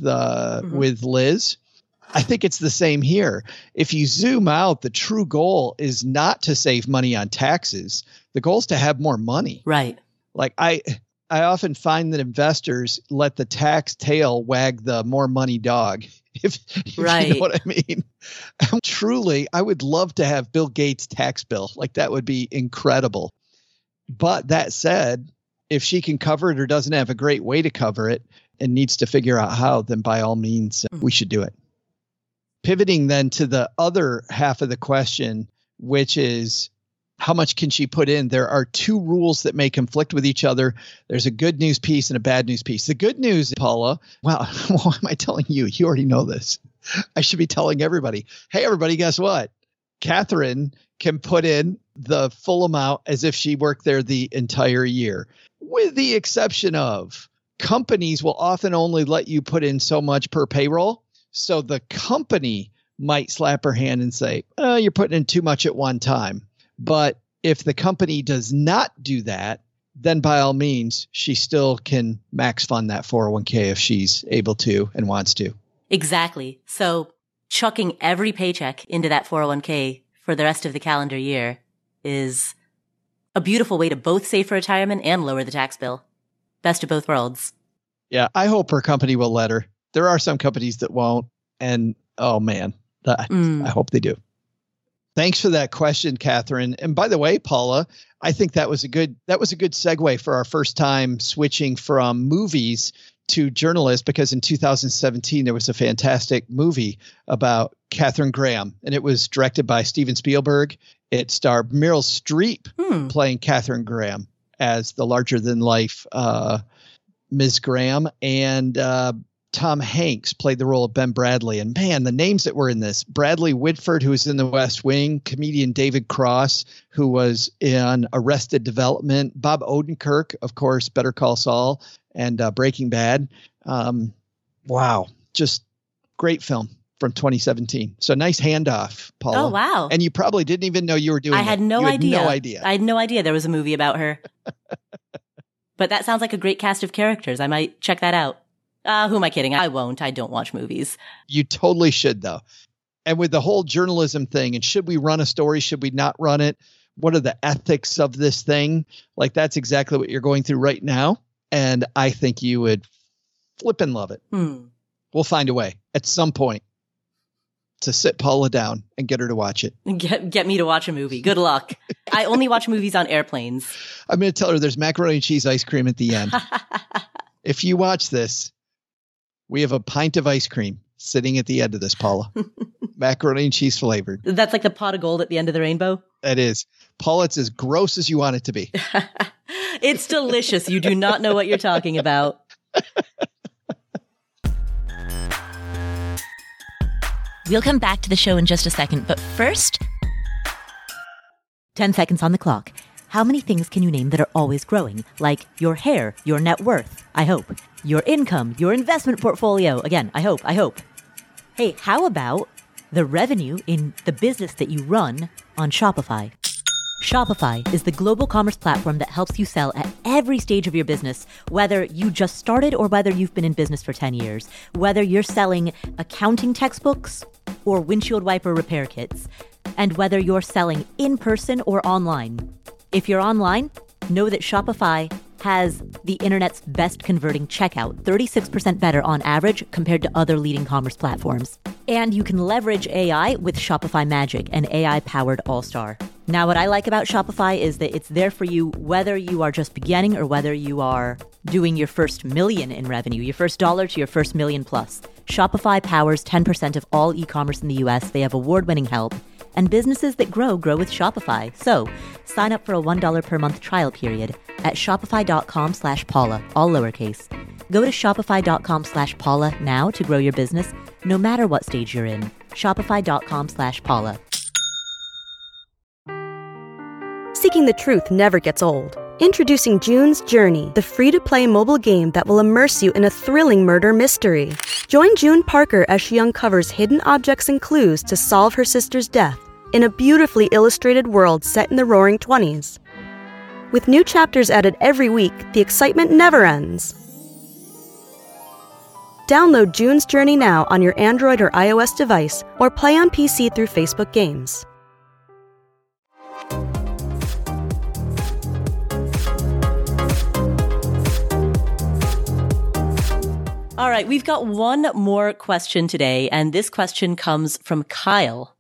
Liz. I think it's the same here. If you zoom out, the true goal is not to save money on taxes. The goal is to have more money. Right. Like I often find that investors let the tax tail wag the more money dog, if right. You know what I mean. Truly, I would love to have Bill Gates' tax bill. Like that would be incredible. But that said, if she can cover it or doesn't have a great way to cover it and needs to figure out how, then by all means, we should do it. Pivoting then to the other half of the question, which is how much can she put in? There are two rules that may conflict with each other. There's a good news piece and a bad news piece. The good news, Paula, well, why am I telling you? You already know this. I should be telling everybody. Hey, everybody, guess what? Catherine can put in the full amount as if she worked there the entire year, with the exception of companies will often only let you put in so much per payroll. So the company might slap her hand and say, you're putting in too much at one time. But if the company does not do that, then by all means, she still can max fund that 401k if she's able to and wants to. Exactly. So chucking every paycheck into that 401k for the rest of the calendar year is a beautiful way to both save for retirement and lower the tax bill. Best of both worlds. Yeah, I hope her company will let her. There are some companies that won't. And oh man, I hope they do. Thanks for that question, Catherine. And by the way, Paula, I think that was a good segue for our first time switching from movies to journalists, because in 2017, there was a fantastic movie about Katharine Graham, and it was directed by Steven Spielberg. It starred Meryl Streep playing Katharine Graham as the larger than life Ms. Graham, and Tom Hanks played the role of Ben Bradley. And man, the names that were in this: Bradley Whitford, who was in The West Wing, comedian David Cross, who was in Arrested Development, Bob Odenkirk, of course, Better Call Saul, and Breaking Bad. Wow. Just great film from 2017. So nice handoff, Paula. Oh, wow. And you probably didn't even know you were doing it. I had no idea. I had no idea there was a movie about her. But that sounds like a great cast of characters. I might check that out. Who am I kidding? I won't. I don't watch movies. You totally should, though. And with the whole journalism thing, and should we run a story? Should we not run it? What are the ethics of this thing? Like, that's exactly what you're going through right now. And I think you would flip and love it. We'll find a way at some point to sit Paula down and get her to watch it. Get me to watch a movie. Good luck. I only watch movies on airplanes. I'm going to tell her there's macaroni and cheese ice cream at the end. If you watch this, we have a pint of ice cream sitting at the end of this, Paula. Macaroni and cheese flavored. That's like the pot of gold at the end of the rainbow? That is. Paula, it's as gross as you want it to be. It's delicious. You do not know what you're talking about. We'll come back to the show in just a second, but first... 10 seconds on the clock. How many things can you name that are always growing? Like your hair, your net worth, I hope. Your income, your investment portfolio. Again, I hope. Hey, how about the revenue in the business that you run on Shopify? Shopify is the global commerce platform that helps you sell at every stage of your business, whether you just started or whether you've been in business for 10 years, whether you're selling accounting textbooks or windshield wiper repair kits, and whether you're selling in person or online. If you're online, know that Shopify has the internet's best converting checkout, 36% better on average compared to other leading commerce platforms. And you can leverage AI with Shopify Magic, an AI-powered all-star. Now, what I like about Shopify is that it's there for you whether you are just beginning or whether you are doing your first million in revenue, your first dollar to your first million plus. Shopify powers 10% of all e-commerce in the US. They have award-winning help. And businesses that grow with Shopify. So sign up for a $1 per month trial period at shopify.com/Paula, all lowercase. Go to shopify.com/Paula now to grow your business, no matter what stage you're in. Shopify.com/Paula. Seeking the truth never gets old. Introducing June's Journey, the free-to-play mobile game that will immerse you in a thrilling murder mystery. Join June Parker as she uncovers hidden objects and clues to solve her sister's death in a beautifully illustrated world set in the Roaring '20s. With new chapters added every week, the excitement never ends. Download June's Journey now on your Android or iOS device, or play on PC through Facebook Games. All right, we've got one more question today, and this question comes from Kyle.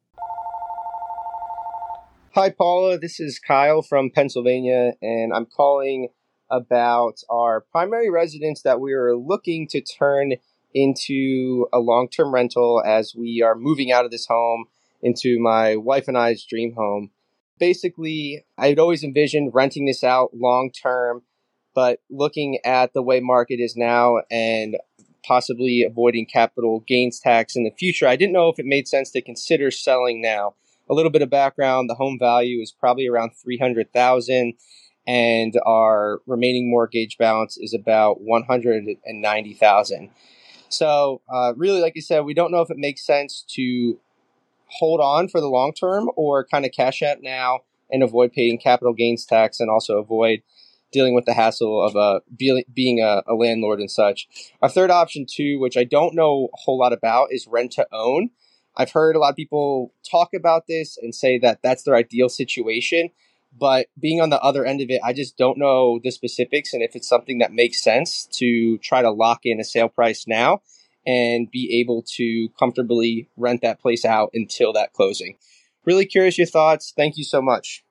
Hi, Paula. This is Kyle from Pennsylvania, and I'm calling about our primary residence that we are looking to turn into a long-term rental as we are moving out of this home into my wife and I's dream home. Basically, I'd always envisioned renting this out long-term, but looking at the way market is now and possibly avoiding capital gains tax in the future, I didn't know if it made sense to consider selling now. A little bit of background: the home value is probably around $300,000, and our remaining mortgage balance is about $190,000. So, really, like I said, we don't know if it makes sense to hold on for the long term or kind of cash out now and avoid paying capital gains tax and also avoid dealing with the hassle of being a landlord and such. Our third option too, which I don't know a whole lot about, is rent to own. I've heard a lot of people talk about this and say that that's their ideal situation. But being on the other end of it, I just don't know the specifics and if it's something that makes sense to try to lock in a sale price now and be able to comfortably rent that place out until that closing. Really curious your thoughts. Thank you so much.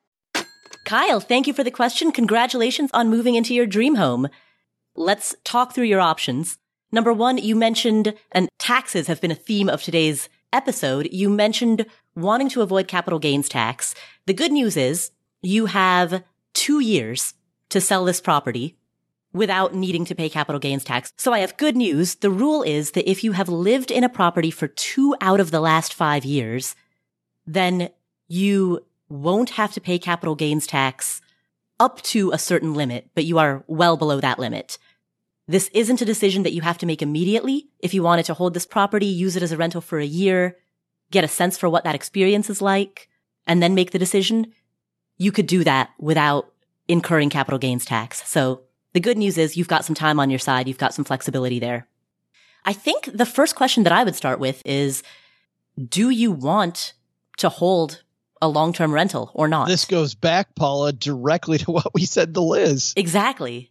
Kyle, thank you for the question. Congratulations on moving into your dream home. Let's talk through your options. Number one, you mentioned, and taxes have been a theme of today's episode, you mentioned wanting to avoid capital gains tax. The good news is you have 2 years to sell this property without needing to pay capital gains tax. So I have good news. The rule is that if you have lived in a property for 2 out of the last 5 years, then you won't have to pay capital gains tax up to a certain limit, but you are well below that limit. This isn't a decision that you have to make immediately. If you wanted to hold this property, use it as a rental for a year, get a sense for what that experience is like, and then make the decision, you could do that without incurring capital gains tax. So the good news is you've got some time on your side. You've got some flexibility there. I think the first question that I would start with is, do you want to hold a long-term rental or not? This goes back, Paula, directly to what we said to Liz. Exactly.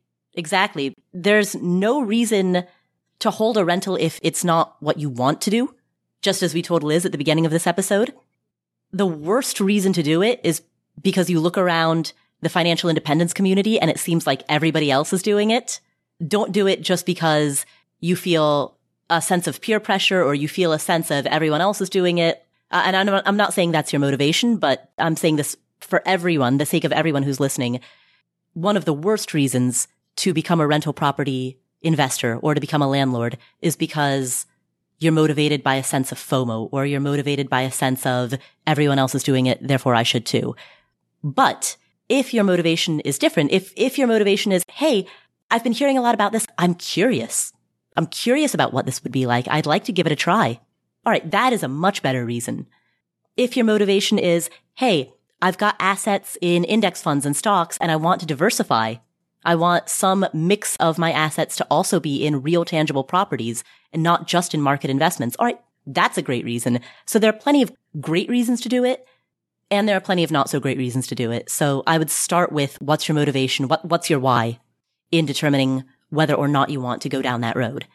There's no reason to hold a rental if it's not what you want to do, just as we told Liz at the beginning of this episode. The worst reason to do it is because you look around the financial independence community and it seems like everybody else is doing it. Don't do it just because you feel a sense of peer pressure or you feel a sense of everyone else is doing it. And I'm not saying that's your motivation, but I'm saying this for everyone, the sake of everyone who's listening. One of the worst reasons to become a rental property investor or to become a landlord is because you're motivated by a sense of FOMO or you're motivated by a sense of everyone else is doing it, therefore I should too. But if your motivation is different, if your motivation is, hey, I've been hearing a lot about this, I'm curious about what this would be like. I'd like to give it a try. All right, that is a much better reason. If your motivation is, hey, I've got assets in index funds and stocks and I want to diversify. I want some mix of my assets to also be in real tangible properties and not just in market investments. All right, that's a great reason. So there are plenty of great reasons to do it, and there are plenty of not so great reasons to do it. So I would start with what's your motivation? What's your why in determining whether or not you want to go down that road?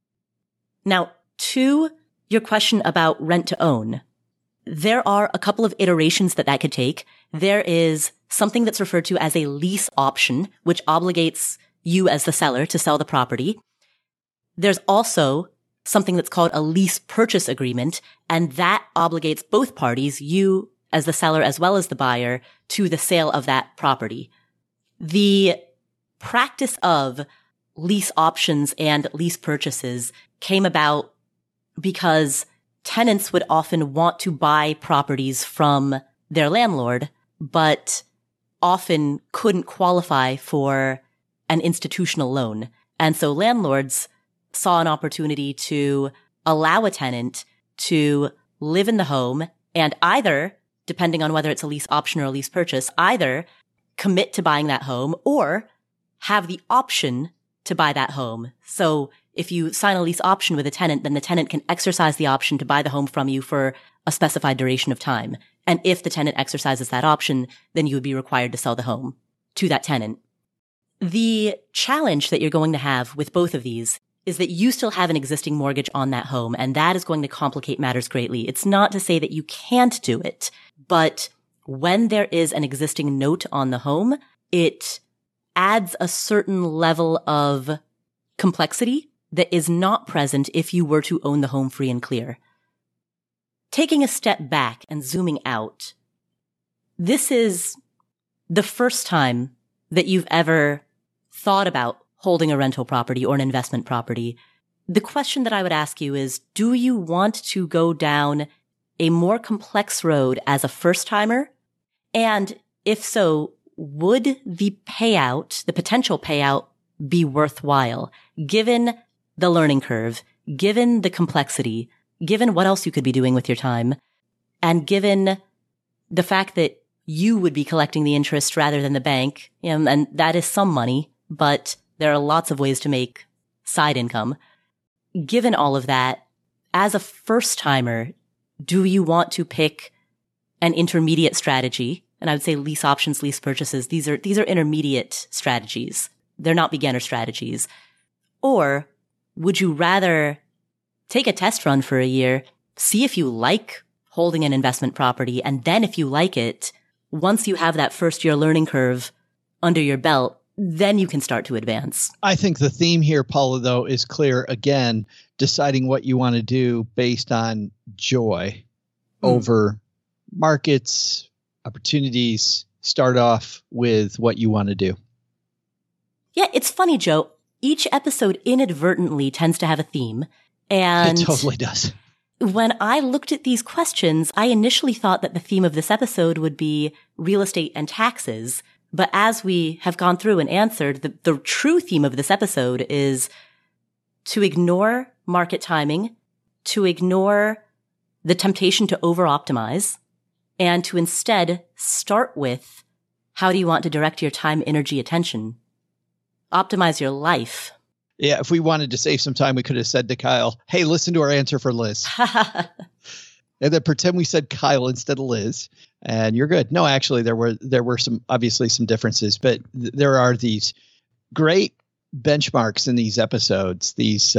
Now, to your question about rent to own, there are a couple of iterations that could take. There is something that's referred to as a lease option, which obligates you as the seller to sell the property. There's also something that's called a lease purchase agreement, and that obligates both parties, you as the seller as well as the buyer, to the sale of that property. The practice of lease options and lease purchases came about because tenants would often want to buy properties from their landlord, but often couldn't qualify for an institutional loan. And so landlords saw an opportunity to allow a tenant to live in the home and either, depending on whether it's a lease option or a lease purchase, either commit to buying that home or have the option to buy that home. So if you sign a lease option with a tenant, then the tenant can exercise the option to buy the home from you for a specified duration of time. And if the tenant exercises that option, then you would be required to sell the home to that tenant. The challenge that you're going to have with both of these is that you still have an existing mortgage on that home, and that is going to complicate matters greatly. It's not to say that you can't do it, but when there is an existing note on the home, it adds a certain level of complexity that is not present if you were to own the home free and clear. Taking a step back and zooming out, this is the first time that you've ever thought about holding a rental property or an investment property. The question that I would ask you is, do you want to go down a more complex road as a first-timer? And if so, would the payout, the potential payout, be worthwhile, given the learning curve, given the complexity, given what else you could be doing with your time, and given the fact that you would be collecting the interest rather than the bank. And that is some money, but there are lots of ways to make side income. Given all of that, as a first timer, do you want to pick an intermediate strategy? And I would say lease options, lease purchases. These are intermediate strategies. They're not beginner strategies. Or would you rather take a test run for a year, see if you like holding an investment property, and then if you like it, once you have that first year learning curve under your belt, then you can start to advance. I think the theme here, Paula, though, is clear. Again, deciding what you want to do based on joy over markets, opportunities. Start off with what you want to do. Yeah, it's funny, Joe. Each episode inadvertently tends to have a theme. And it totally does. When I looked at these questions, I initially thought that the theme of this episode would be real estate and taxes. But as we have gone through and answered, the true theme of this episode is to ignore market timing, to ignore the temptation to over-optimize, and to instead start with how do you want to direct your time, energy, attention? Optimize your life. Yeah, if we wanted to save some time, we could have said to Kyle, hey, listen to our answer for Liz. And then pretend we said Kyle instead of Liz, and you're good. No, actually, there were some obviously some differences, but there are these great benchmarks in these episodes, these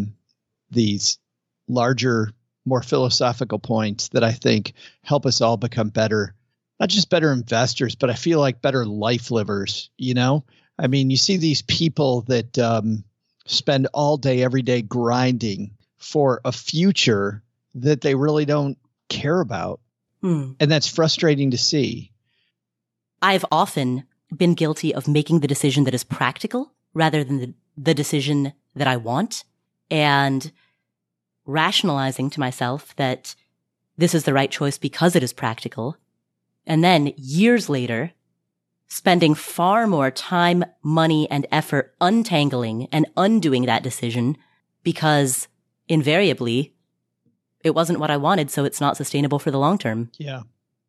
larger, more philosophical points that I think help us all become better, not just better investors, but I feel like better life livers. You know, I mean, you see these people that spend all day, every day grinding for a future that they really don't care about. And that's frustrating to see. I've often been guilty of making the decision that is practical rather than the decision that I want, and rationalizing to myself that this is the right choice because it is practical. And then years later, spending far more time, money, and effort untangling and undoing that decision because invariably it wasn't what I wanted, so it's not sustainable for the long term. Yeah.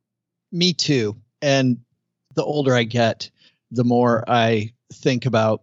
Me too. And the older I get, the more I think about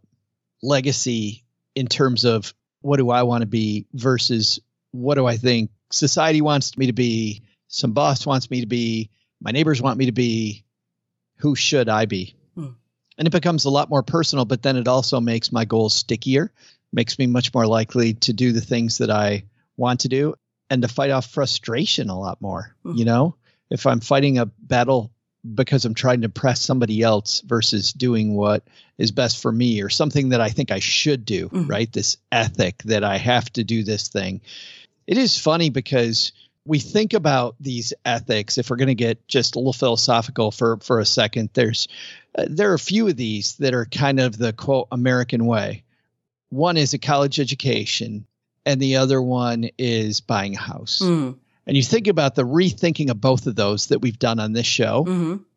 legacy in terms of what do I want to be versus what do I think society wants me to be, some boss wants me to be, my neighbors want me to be, who should I be? And it becomes a lot more personal, but then it also makes my goals stickier, makes me much more likely to do the things that I want to do and to fight off frustration a lot more. You know, if I'm fighting a battle because I'm trying to impress somebody else versus doing what is best for me or something that I think I should do, right? This ethic that I have to do this thing. It is funny because we think about these ethics, if we're going to get just a little philosophical for a second, there are a few of these that are kind of the quote American way. One is a college education and the other one is buying a house. And you think about the rethinking of both of those that we've done on this show.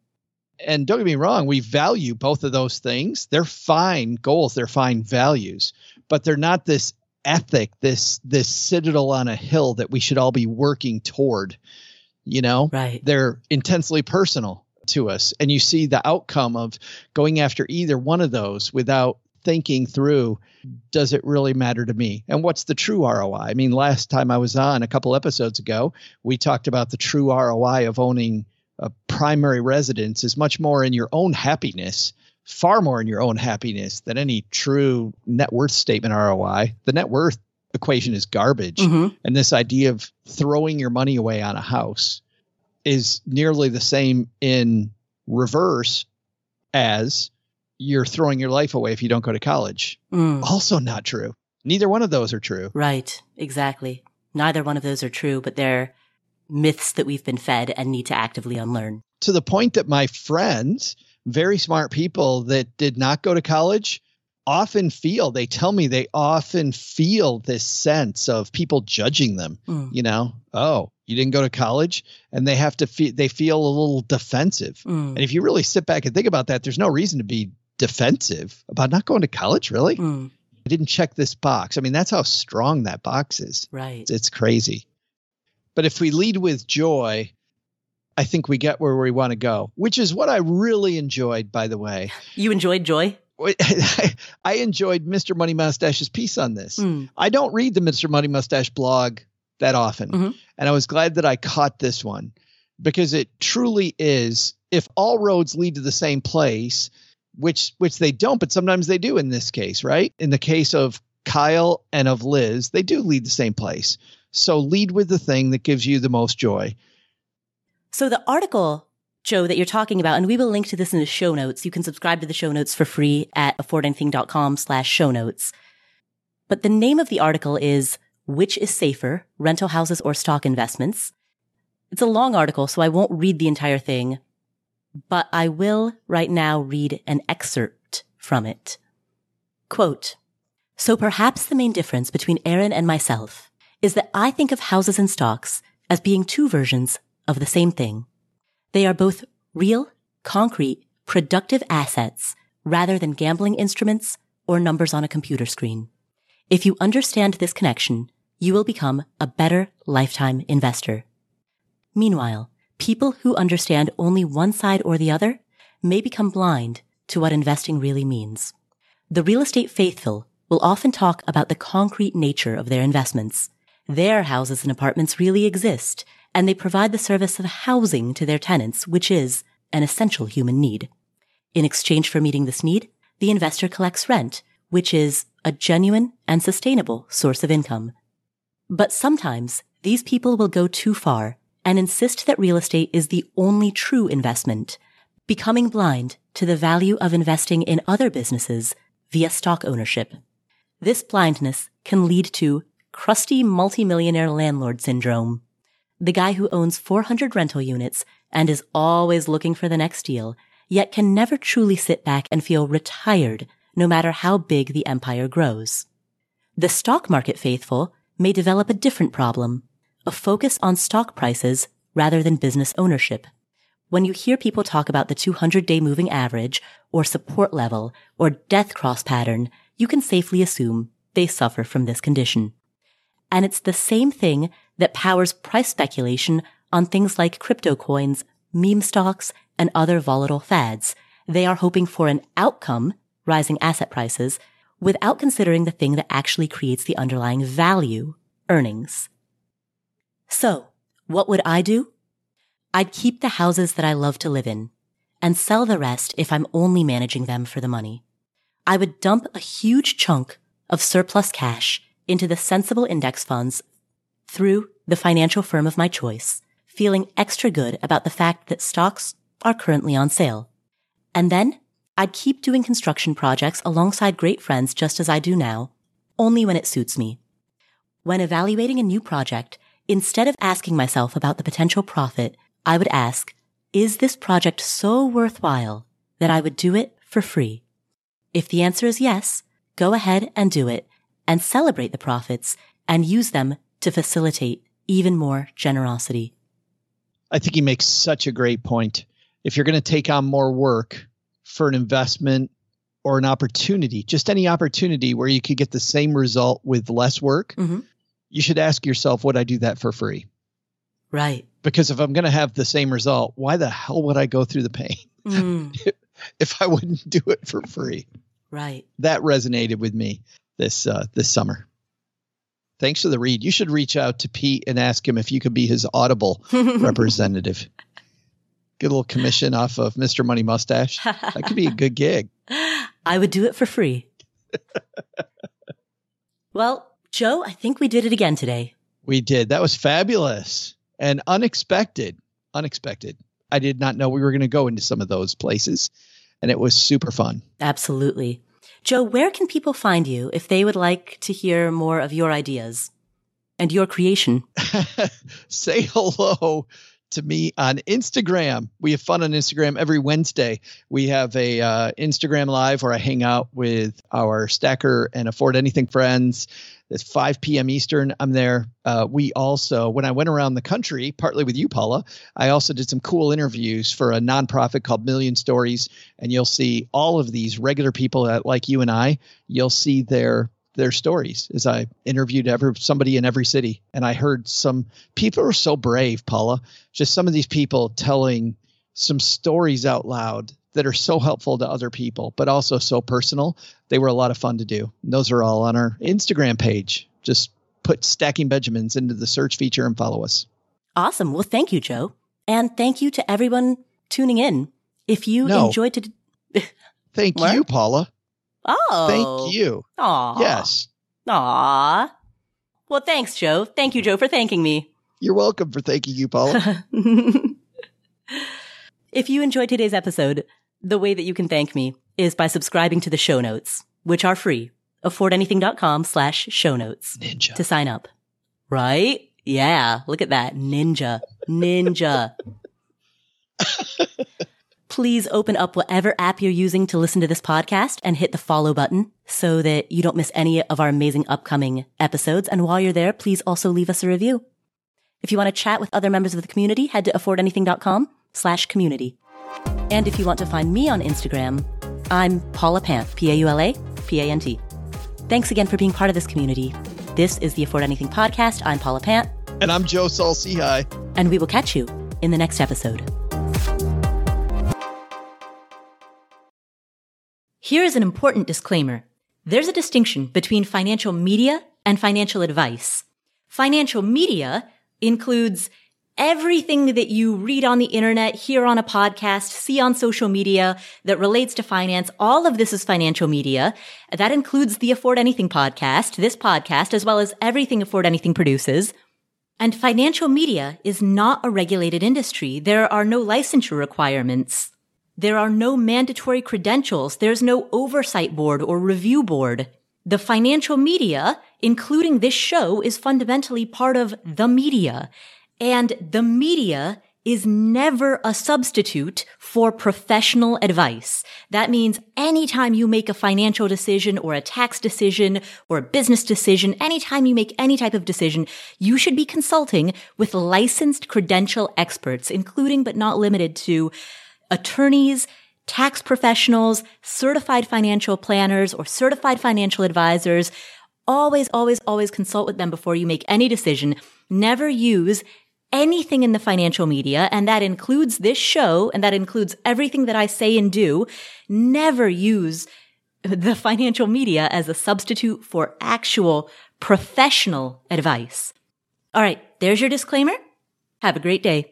And don't get me wrong, we value both of those things. They're fine goals. They're fine values, but they're not this ethic, this citadel on a hill that we should all be working toward, you know, right? They're intensely personal to us. And you see the outcome of going after either one of those without thinking through, does it really matter to me? And what's the true ROI? I mean, last time I was on a couple episodes ago, we talked about the true ROI of owning a primary residence is much more in your own happiness, far more in your own happiness than any true net worth statement ROI. The net worth equation is garbage. And this idea of throwing your money away on a house is nearly the same in reverse as you're throwing your life away if you don't go to college. Also not true. Neither one of those are true. Right. Exactly. Neither one of those are true, but they're myths that we've been fed and need to actively unlearn. To the point that my friends, very smart people that did not go to college, they tell me they often feel this sense of people judging them, you know, oh, you didn't go to college, and they feel a little defensive. And if you really sit back and think about that, there's no reason to be defensive about not going to college. Really? I didn't check this box. I mean, that's how strong that box is. Right. It's crazy. But if we lead with joy, I think we get where we want to go, which is what I really enjoyed, by the way. You enjoyed Joy? I enjoyed Mr. Money Mustache's piece on this. I don't read the Mr. Money Mustache blog that often. And I was glad that I caught this one because it truly is, if all roads lead to the same place, which they don't, but sometimes they do in this case, right? In the case of Kyle and of Liz, they do lead the same place. So lead with the thing that gives you the most joy. So the article, Joe, that you're talking about, and we will link to this in the show notes. You can subscribe to the show notes for free at affordanything.com/show notes. But the name of the article is Which is Safer, Rental Houses or Stock Investments? It's a long article, so I won't read the entire thing, but I will right now read an excerpt from it. Quote, "So perhaps the main difference between Aaron and myself is that I think of houses and stocks as being two versions of the same thing. They are both real, concrete, productive assets rather than gambling instruments or numbers on a computer screen. If you understand this connection, you will become a better lifetime investor. Meanwhile, people who understand only one side or the other may become blind to what investing really means. The real estate faithful will often talk about the concrete nature of their investments. Their houses and apartments really exist, and they provide the service of housing to their tenants, which is an essential human need. In exchange for meeting this need, the investor collects rent, which is a genuine and sustainable source of income. But sometimes these people will go too far and insist that real estate is the only true investment, becoming blind to the value of investing in other businesses via stock ownership. This blindness can lead to crusty multimillionaire landlord syndrome. The guy who owns 400 rental units and is always looking for the next deal, yet can never truly sit back and feel retired no matter how big the empire grows. The stock market faithful may develop a different problem, a focus on stock prices rather than business ownership. When you hear people talk about the 200-day moving average or support level or death cross pattern, you can safely assume they suffer from this condition. And it's the same thing that powers price speculation on things like crypto coins, meme stocks, and other volatile fads. They are hoping for an outcome, rising asset prices, without considering the thing that actually creates the underlying value, earnings. So, what would I do? I'd keep the houses that I love to live in and sell the rest if I'm only managing them for the money. I would dump a huge chunk of surplus cash into the sensible index funds through the financial firm of my choice, feeling extra good about the fact that stocks are currently on sale. And then I'd keep doing construction projects alongside great friends just as I do now, only when it suits me. When evaluating a new project, instead of asking myself about the potential profit, I would ask, is this project so worthwhile that I would do it for free? If the answer is yes, go ahead and do it and celebrate the profits and use them to facilitate even more generosity. I think he makes such a great point. If you're going to take on more work for an investment or an opportunity, just any opportunity where you could get the same result with less work, you should ask yourself, would I do that for free? Right. Because if I'm going to have the same result, why the hell would I go through the pain if I wouldn't do it for free? Right. That resonated with me this summer. Thanks for the read. You should reach out to Pete and ask him if you could be his Audible representative. Get a little commission off of Mr. Money Mustache. That could be a good gig. I would do it for free. Well, Joe, I think we did it again today. We did. That was fabulous and unexpected. I did not know we were going to go into some of those places, and it was super fun. Absolutely. Joe, where can people find you if they would like to hear more of your ideas and your creation? Say hello to me on Instagram. We have fun on Instagram every Wednesday. We have a Instagram Live where I hang out with our Stacker and Afford Anything friends. It's 5 p.m. Eastern. I'm there. We also, when I went around the country, partly with you, Paula, I also did some cool interviews for a nonprofit called Million Stories. And you'll see all of these regular people that, like you and I, you'll see their their stories as I interviewed somebody in every city. And I heard some people are so brave, Paula, just some of these people telling some stories out loud that are so helpful to other people, but also so personal. They were a lot of fun to do. And those are all on our Instagram page. Just put Stacking Benjamins into the search feature and follow us. Awesome. Well, thank you, Joe. And thank you to everyone tuning in. If you enjoyed to... Thank you, Paula. Oh. Thank you. Aw. Yes. Aw. Well, thanks, Joe. Thank you, Joe, for thanking me. You're welcome for thanking you, Paula. If you enjoyed today's episode, the way that you can thank me is by subscribing to the show notes, which are free. affordanything.com/shownotes. Ninja. To sign up. Right? Yeah. Look at that. Ninja. Please open up whatever app you're using to listen to this podcast and hit the follow button so that you don't miss any of our amazing upcoming episodes. And while you're there, please also leave us a review. If you want to chat with other members of the community, head to affordanything.com/community. And if you want to find me on Instagram, I'm Paula Pant, PaulaPant. Thanks again for being part of this community. This is the Afford Anything podcast. I'm Paula Pant. And I'm Joe Saul-Sehy. And we will catch you in the next episode. Here is an important disclaimer. There's a distinction between financial media and financial advice. Financial media includes everything that you read on the internet, hear on a podcast, see on social media that relates to finance. All of this is financial media. That includes the Afford Anything podcast, this podcast, as well as everything Afford Anything produces. And financial media is not a regulated industry. There are no licensure requirements. There are no mandatory credentials. There's no oversight board or review board. The financial media, including this show, is fundamentally part of the media. And the media is never a substitute for professional advice. That means anytime you make a financial decision or a tax decision or a business decision, anytime you make any type of decision, you should be consulting with licensed credential experts, including but not limited to attorneys, tax professionals, certified financial planners, or certified financial advisors. Always, always, always consult with them before you make any decision. Never use anything in the financial media, and that includes this show, and that includes everything that I say and do. Never use the financial media as a substitute for actual professional advice. All right, there's your disclaimer. Have a great day.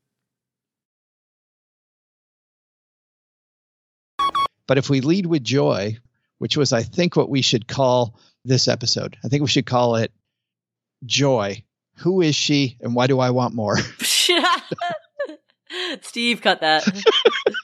But if we lead with joy, which was, I think, what we should call this episode, I think we should call it Joy. Who is she and why do I want more? Steve, cut that.